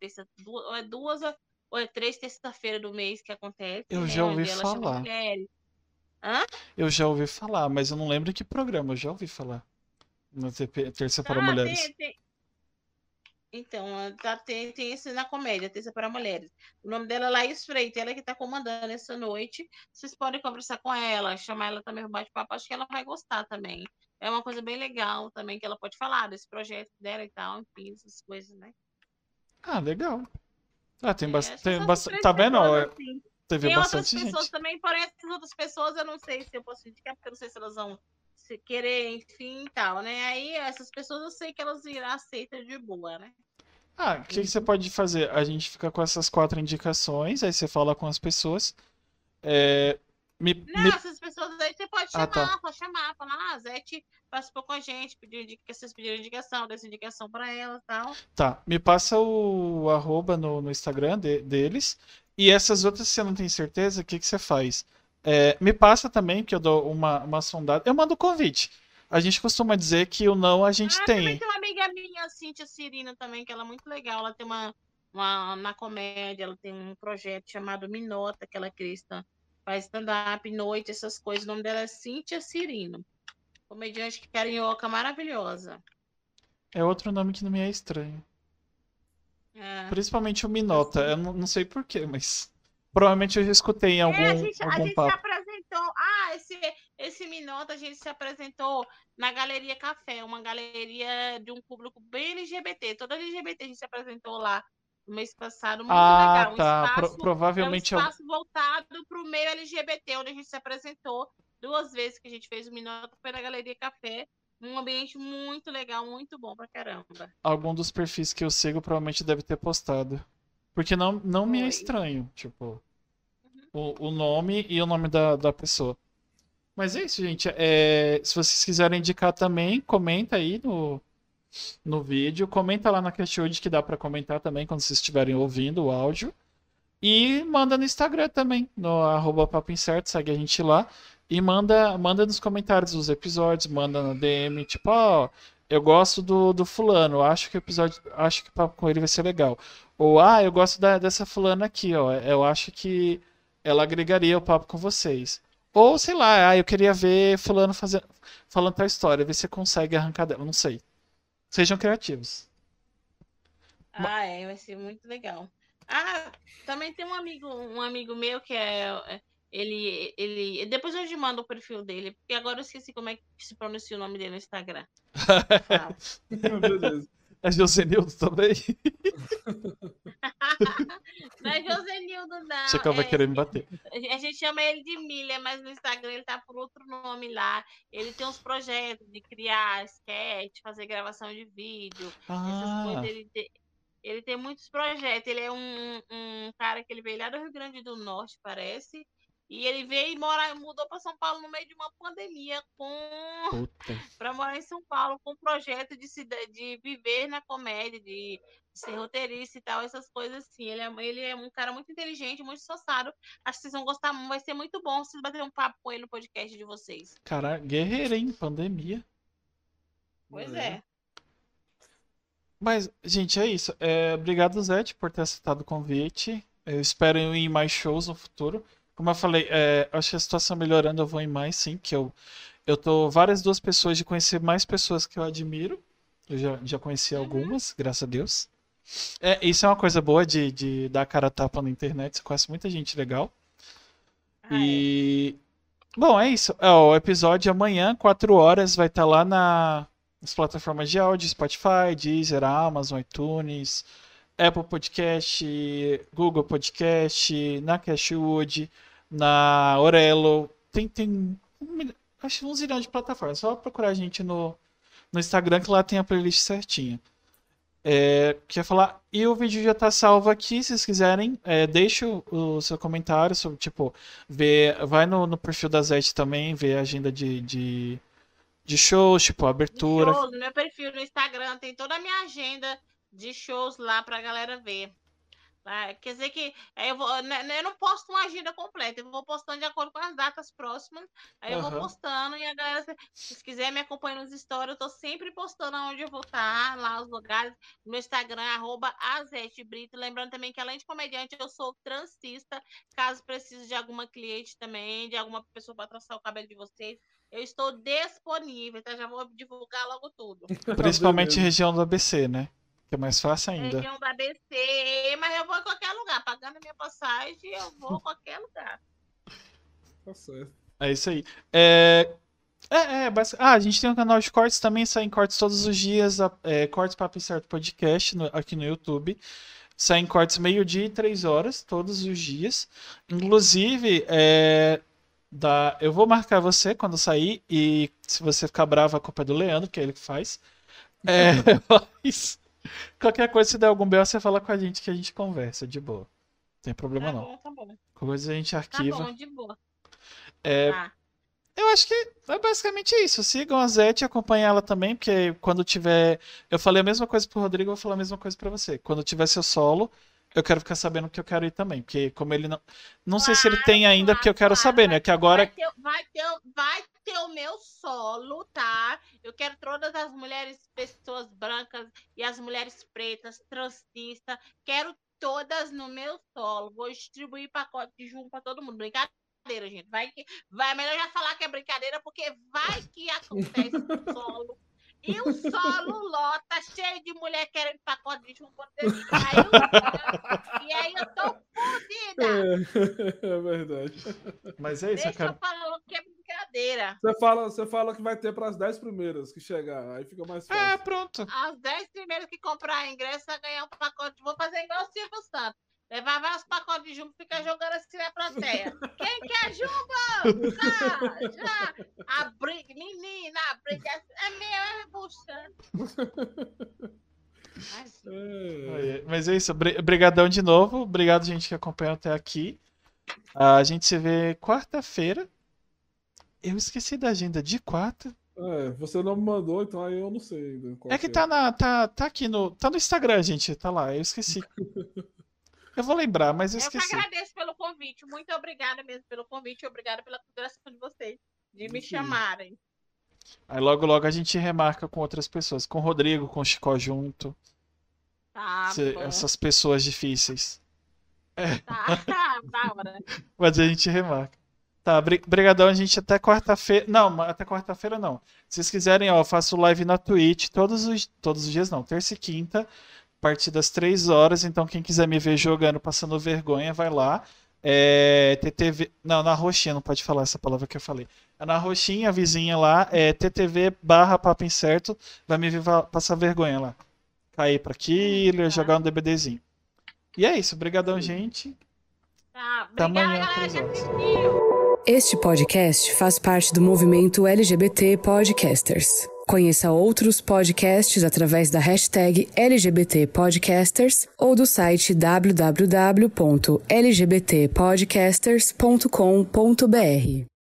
ou é três terça-feira do mês que acontece, Eu né? já ouvi Onde ela chama falar. mulheres. Hã? Eu já ouvi falar, mas eu não lembro que programa. Eu já ouvi falar. No Terça para Tá, Mulheres. Então, tem isso na comédia, Terça para Mulheres. O nome dela é Laís Freitas, ela que está comandando essa noite. Vocês podem conversar com ela, chamar ela também para bate-papo, acho que ela vai gostar também. É uma coisa bem legal também que ela pode falar desse projeto dela e tal, enfim, essas coisas, né? Ah, legal. Ah, Acho que essas três Tá vendo? pessoas, Ó, assim. teve Tem outras bastante pessoas gente. também, porém essas outras pessoas eu não sei se eu posso indicar, porque eu não sei se elas vão se querer, enfim e tal, né? Aí essas pessoas eu sei que elas irão aceitar de boa, né? Ah, o que que você pode fazer? A gente fica com essas 4 indicações, aí você fala com as pessoas. É, Não, essas pessoas aí você Ah, tá. pode chamar, falar, Zete participou com a gente, vocês pediram indicação, dessa indicação pra ela e tal. Tá. Me passa o arroba no Instagram deles. E essas outras, se você não tem certeza, o que que você faz? Me passa também, que eu dou uma sondada. Eu mando o convite. A gente costuma dizer que o não a gente Também tem. tem uma amiga minha, Cíntia Cirina, também, que ela é muito legal. Ela tem na comédia, ela tem um projeto chamado Minota, que ela é cristã, faz stand-up, noite, essas coisas. O nome dela é Cíntia Cirino. Comediante carioca, maravilhosa. É outro nome que não me é estranho. É, Principalmente o Minota. assim. Eu não sei porquê, mas provavelmente eu já escutei em A algum gente se papo. apresentou. Esse Minota, a gente se apresentou na Galeria Café, uma galeria de um público bem LGBT. Toda LGBT a gente se apresentou lá no mês passado. Muito Ah, legal. tá. É um Provavelmente é. espaço voltado para o meio LGBT, onde a gente se apresentou 2 vezes que a gente fez o Minota, foi na Galeria Café. Um ambiente muito legal, muito bom pra caramba. Algum dos perfis que eu sigo provavelmente deve ter postado. Porque não me é Foi. estranho, tipo, o nome e o nome da pessoa. Mas é isso, gente. Se vocês quiserem indicar também, comenta aí no vídeo. Comenta lá na CashWord que dá pra comentar também quando vocês estiverem ouvindo o áudio. E manda no Instagram também, no @papo incerto, segue a gente lá. E manda nos comentários os episódios, manda na DM, tipo, ó, eu gosto do fulano, acho que o papo com ele vai ser legal. Ou, eu gosto dessa fulana aqui, ó, eu acho que ela agregaria o papo com vocês. Ou, sei lá, eu queria ver fulano falando tal história, ver se você consegue arrancar dela, não sei. Sejam criativos. Vai ser muito legal. Também tem um amigo meu que ele. Depois eu te mando o perfil dele, porque agora eu esqueci como é que se pronuncia o nome dele no Instagram. Eu falo. Beleza. É Josenildo também? Não é Josenildo, não. Achei que ela vai querer me bater. A gente chama ele de Miller, mas no Instagram ele tá por outro nome lá. Ele tem uns projetos de criar sketch, fazer gravação de vídeo, essas coisas. Ele tem muitos projetos. Ele é um cara que ele veio lá do Rio Grande do Norte, parece. E ele veio e mudou para São Paulo no meio de uma pandemia para morar em São Paulo com um projeto de viver na comédia, de ser roteirista e tal, essas coisas assim. Ele é um cara muito inteligente, muito esforçado. Acho que vocês vão gostar, vai ser muito bom vocês baterem um papo com ele no podcast de vocês. Cara, guerreiro, hein? Pandemia. Pois é. Mas, gente, é isso. Obrigado, Zete, por ter aceitado o convite. Eu espero ir em mais shows no futuro. Como eu falei, acho que a situação melhorando, eu vou em mais, sim, que eu tô várias duas pessoas de conhecer mais pessoas que eu admiro. Eu já conheci algumas, graças a Deus. Isso é uma coisa boa de dar a cara a tapa na internet. Você conhece muita gente legal. Bom, é isso. O episódio amanhã, 4 horas, vai estar lá nas plataformas de áudio, Spotify, Deezer, Amazon, iTunes, Apple Podcast, Google Podcast, na Cashwood, na Orelo. Tem acho que uns zilhão de plataformas. Só procurar a gente no Instagram que lá tem a playlist certinha. Quer falar? E o vídeo já tá salvo aqui, se vocês quiserem. Deixa o seu comentário sobre, tipo, vai no perfil da Zete também, ver a agenda de shows, tipo, abertura. Shows, no meu perfil no Instagram tem toda a minha agenda de shows lá pra galera ver. Quer dizer que eu não posto uma agenda completa, eu vou postando de acordo com as datas próximas, aí eu vou postando e a galera, se quiser me acompanhar nos stories, eu tô sempre postando onde eu vou estar, lá os lugares, no meu Instagram, @azetebrito, lembrando também que além de comediante, eu sou transista, caso precise de alguma cliente também, de alguma pessoa para traçar o cabelo de vocês, eu estou disponível, então já vou divulgar logo tudo. Principalmente região do ABC, né? Que é mais fácil ainda. Região da ABC, mas eu vou em qualquer lugar. Pagando a minha passagem, eu vou em qualquer lugar. Tá certo. É isso aí. A gente tem um canal de cortes também, saem cortes todos os dias. Cortes Papo Incerto Podcast aqui no YouTube. Saem cortes 12:00 e 3h, todos os dias. Inclusive, eu vou marcar você quando sair. E se você ficar bravo, a culpa é do Leandro, que é ele que faz. Mas qualquer coisa, se der algum BO, você fala com a gente que a gente conversa, de boa. Não tem problema não. Tá bom. Qualquer coisa a gente arquiva. Tá bom, de boa. Eu acho que é basicamente isso. Sigam a Zete e acompanhem ela também, porque quando tiver. Eu falei a mesma coisa pro Rodrigo, eu vou falar a mesma coisa pra você. Quando tiver seu solo, eu quero ficar sabendo que eu quero ir também. Porque como ele não. Não sei se ele tem ainda, porque eu quero saber, né? Que agora. Vai ter o meu solo, tá? Eu quero todas as mulheres, pessoas brancas e as mulheres pretas, transistas. Quero todas no meu solo. Vou distribuir pacote de junto pra todo mundo. Brincadeira, gente. Vai melhor já falar que é brincadeira, porque vai que acontece no solo. E o solo lota, cheio de mulher querendo pacote de chumbo. E aí eu tô fodida. É verdade. Mas é isso, Deixa eu falar que é brincadeira. Você fala que vai ter para as 10 primeiras que chegar. Aí fica mais fácil. Pronto. As 10 primeiras que comprar ingresso vai ganhar um pacote. Vou fazer igual o Silvio Santos. Levava os pacotes de jumbo e fica jogando assim na plateia. Quem quer jumbo? Já. A briga, menina, a briga é meu, é puxando. Mas é isso, brigadão de novo. Obrigado, gente, que acompanhou até aqui. A gente se vê quarta-feira. Eu esqueci da agenda de quarta. Você não me mandou, então aí eu não sei ainda. É que tá aqui tá no Instagram, gente. Tá lá, eu esqueci. Eu vou lembrar, mas eu esqueci. Eu que agradeço pelo convite. Muito obrigada mesmo pelo convite. Obrigada pela consideração de vocês. De me chamarem. Aí logo a gente remarca com outras pessoas. Com o Rodrigo, com o Chicó junto. Tá, essas pessoas difíceis. Tá, da hora. Mas a gente remarca. Tá, brigadão, a gente até quarta-feira. Não, até quarta-feira não. Se vocês quiserem, ó, eu faço live na Twitch todos os dias, não. Terça e quinta, a partir das 3 horas. Então, quem quiser me ver jogando, passando vergonha, vai lá. TTV. Não, na roxinha, não pode falar essa palavra que eu falei. Na roxinha, a vizinha lá, TTV/Papo Incerto. Vai me ver passar vergonha lá. Cair pra Killer, jogar um DBDzinho. E é isso, brigadão, gente. Tá, até amanhã, galera que assistiu. Este podcast faz parte do movimento LGBT Podcasters. Conheça outros podcasts através da hashtag LGBT Podcasters ou do site www.lgbtpodcasters.com.br.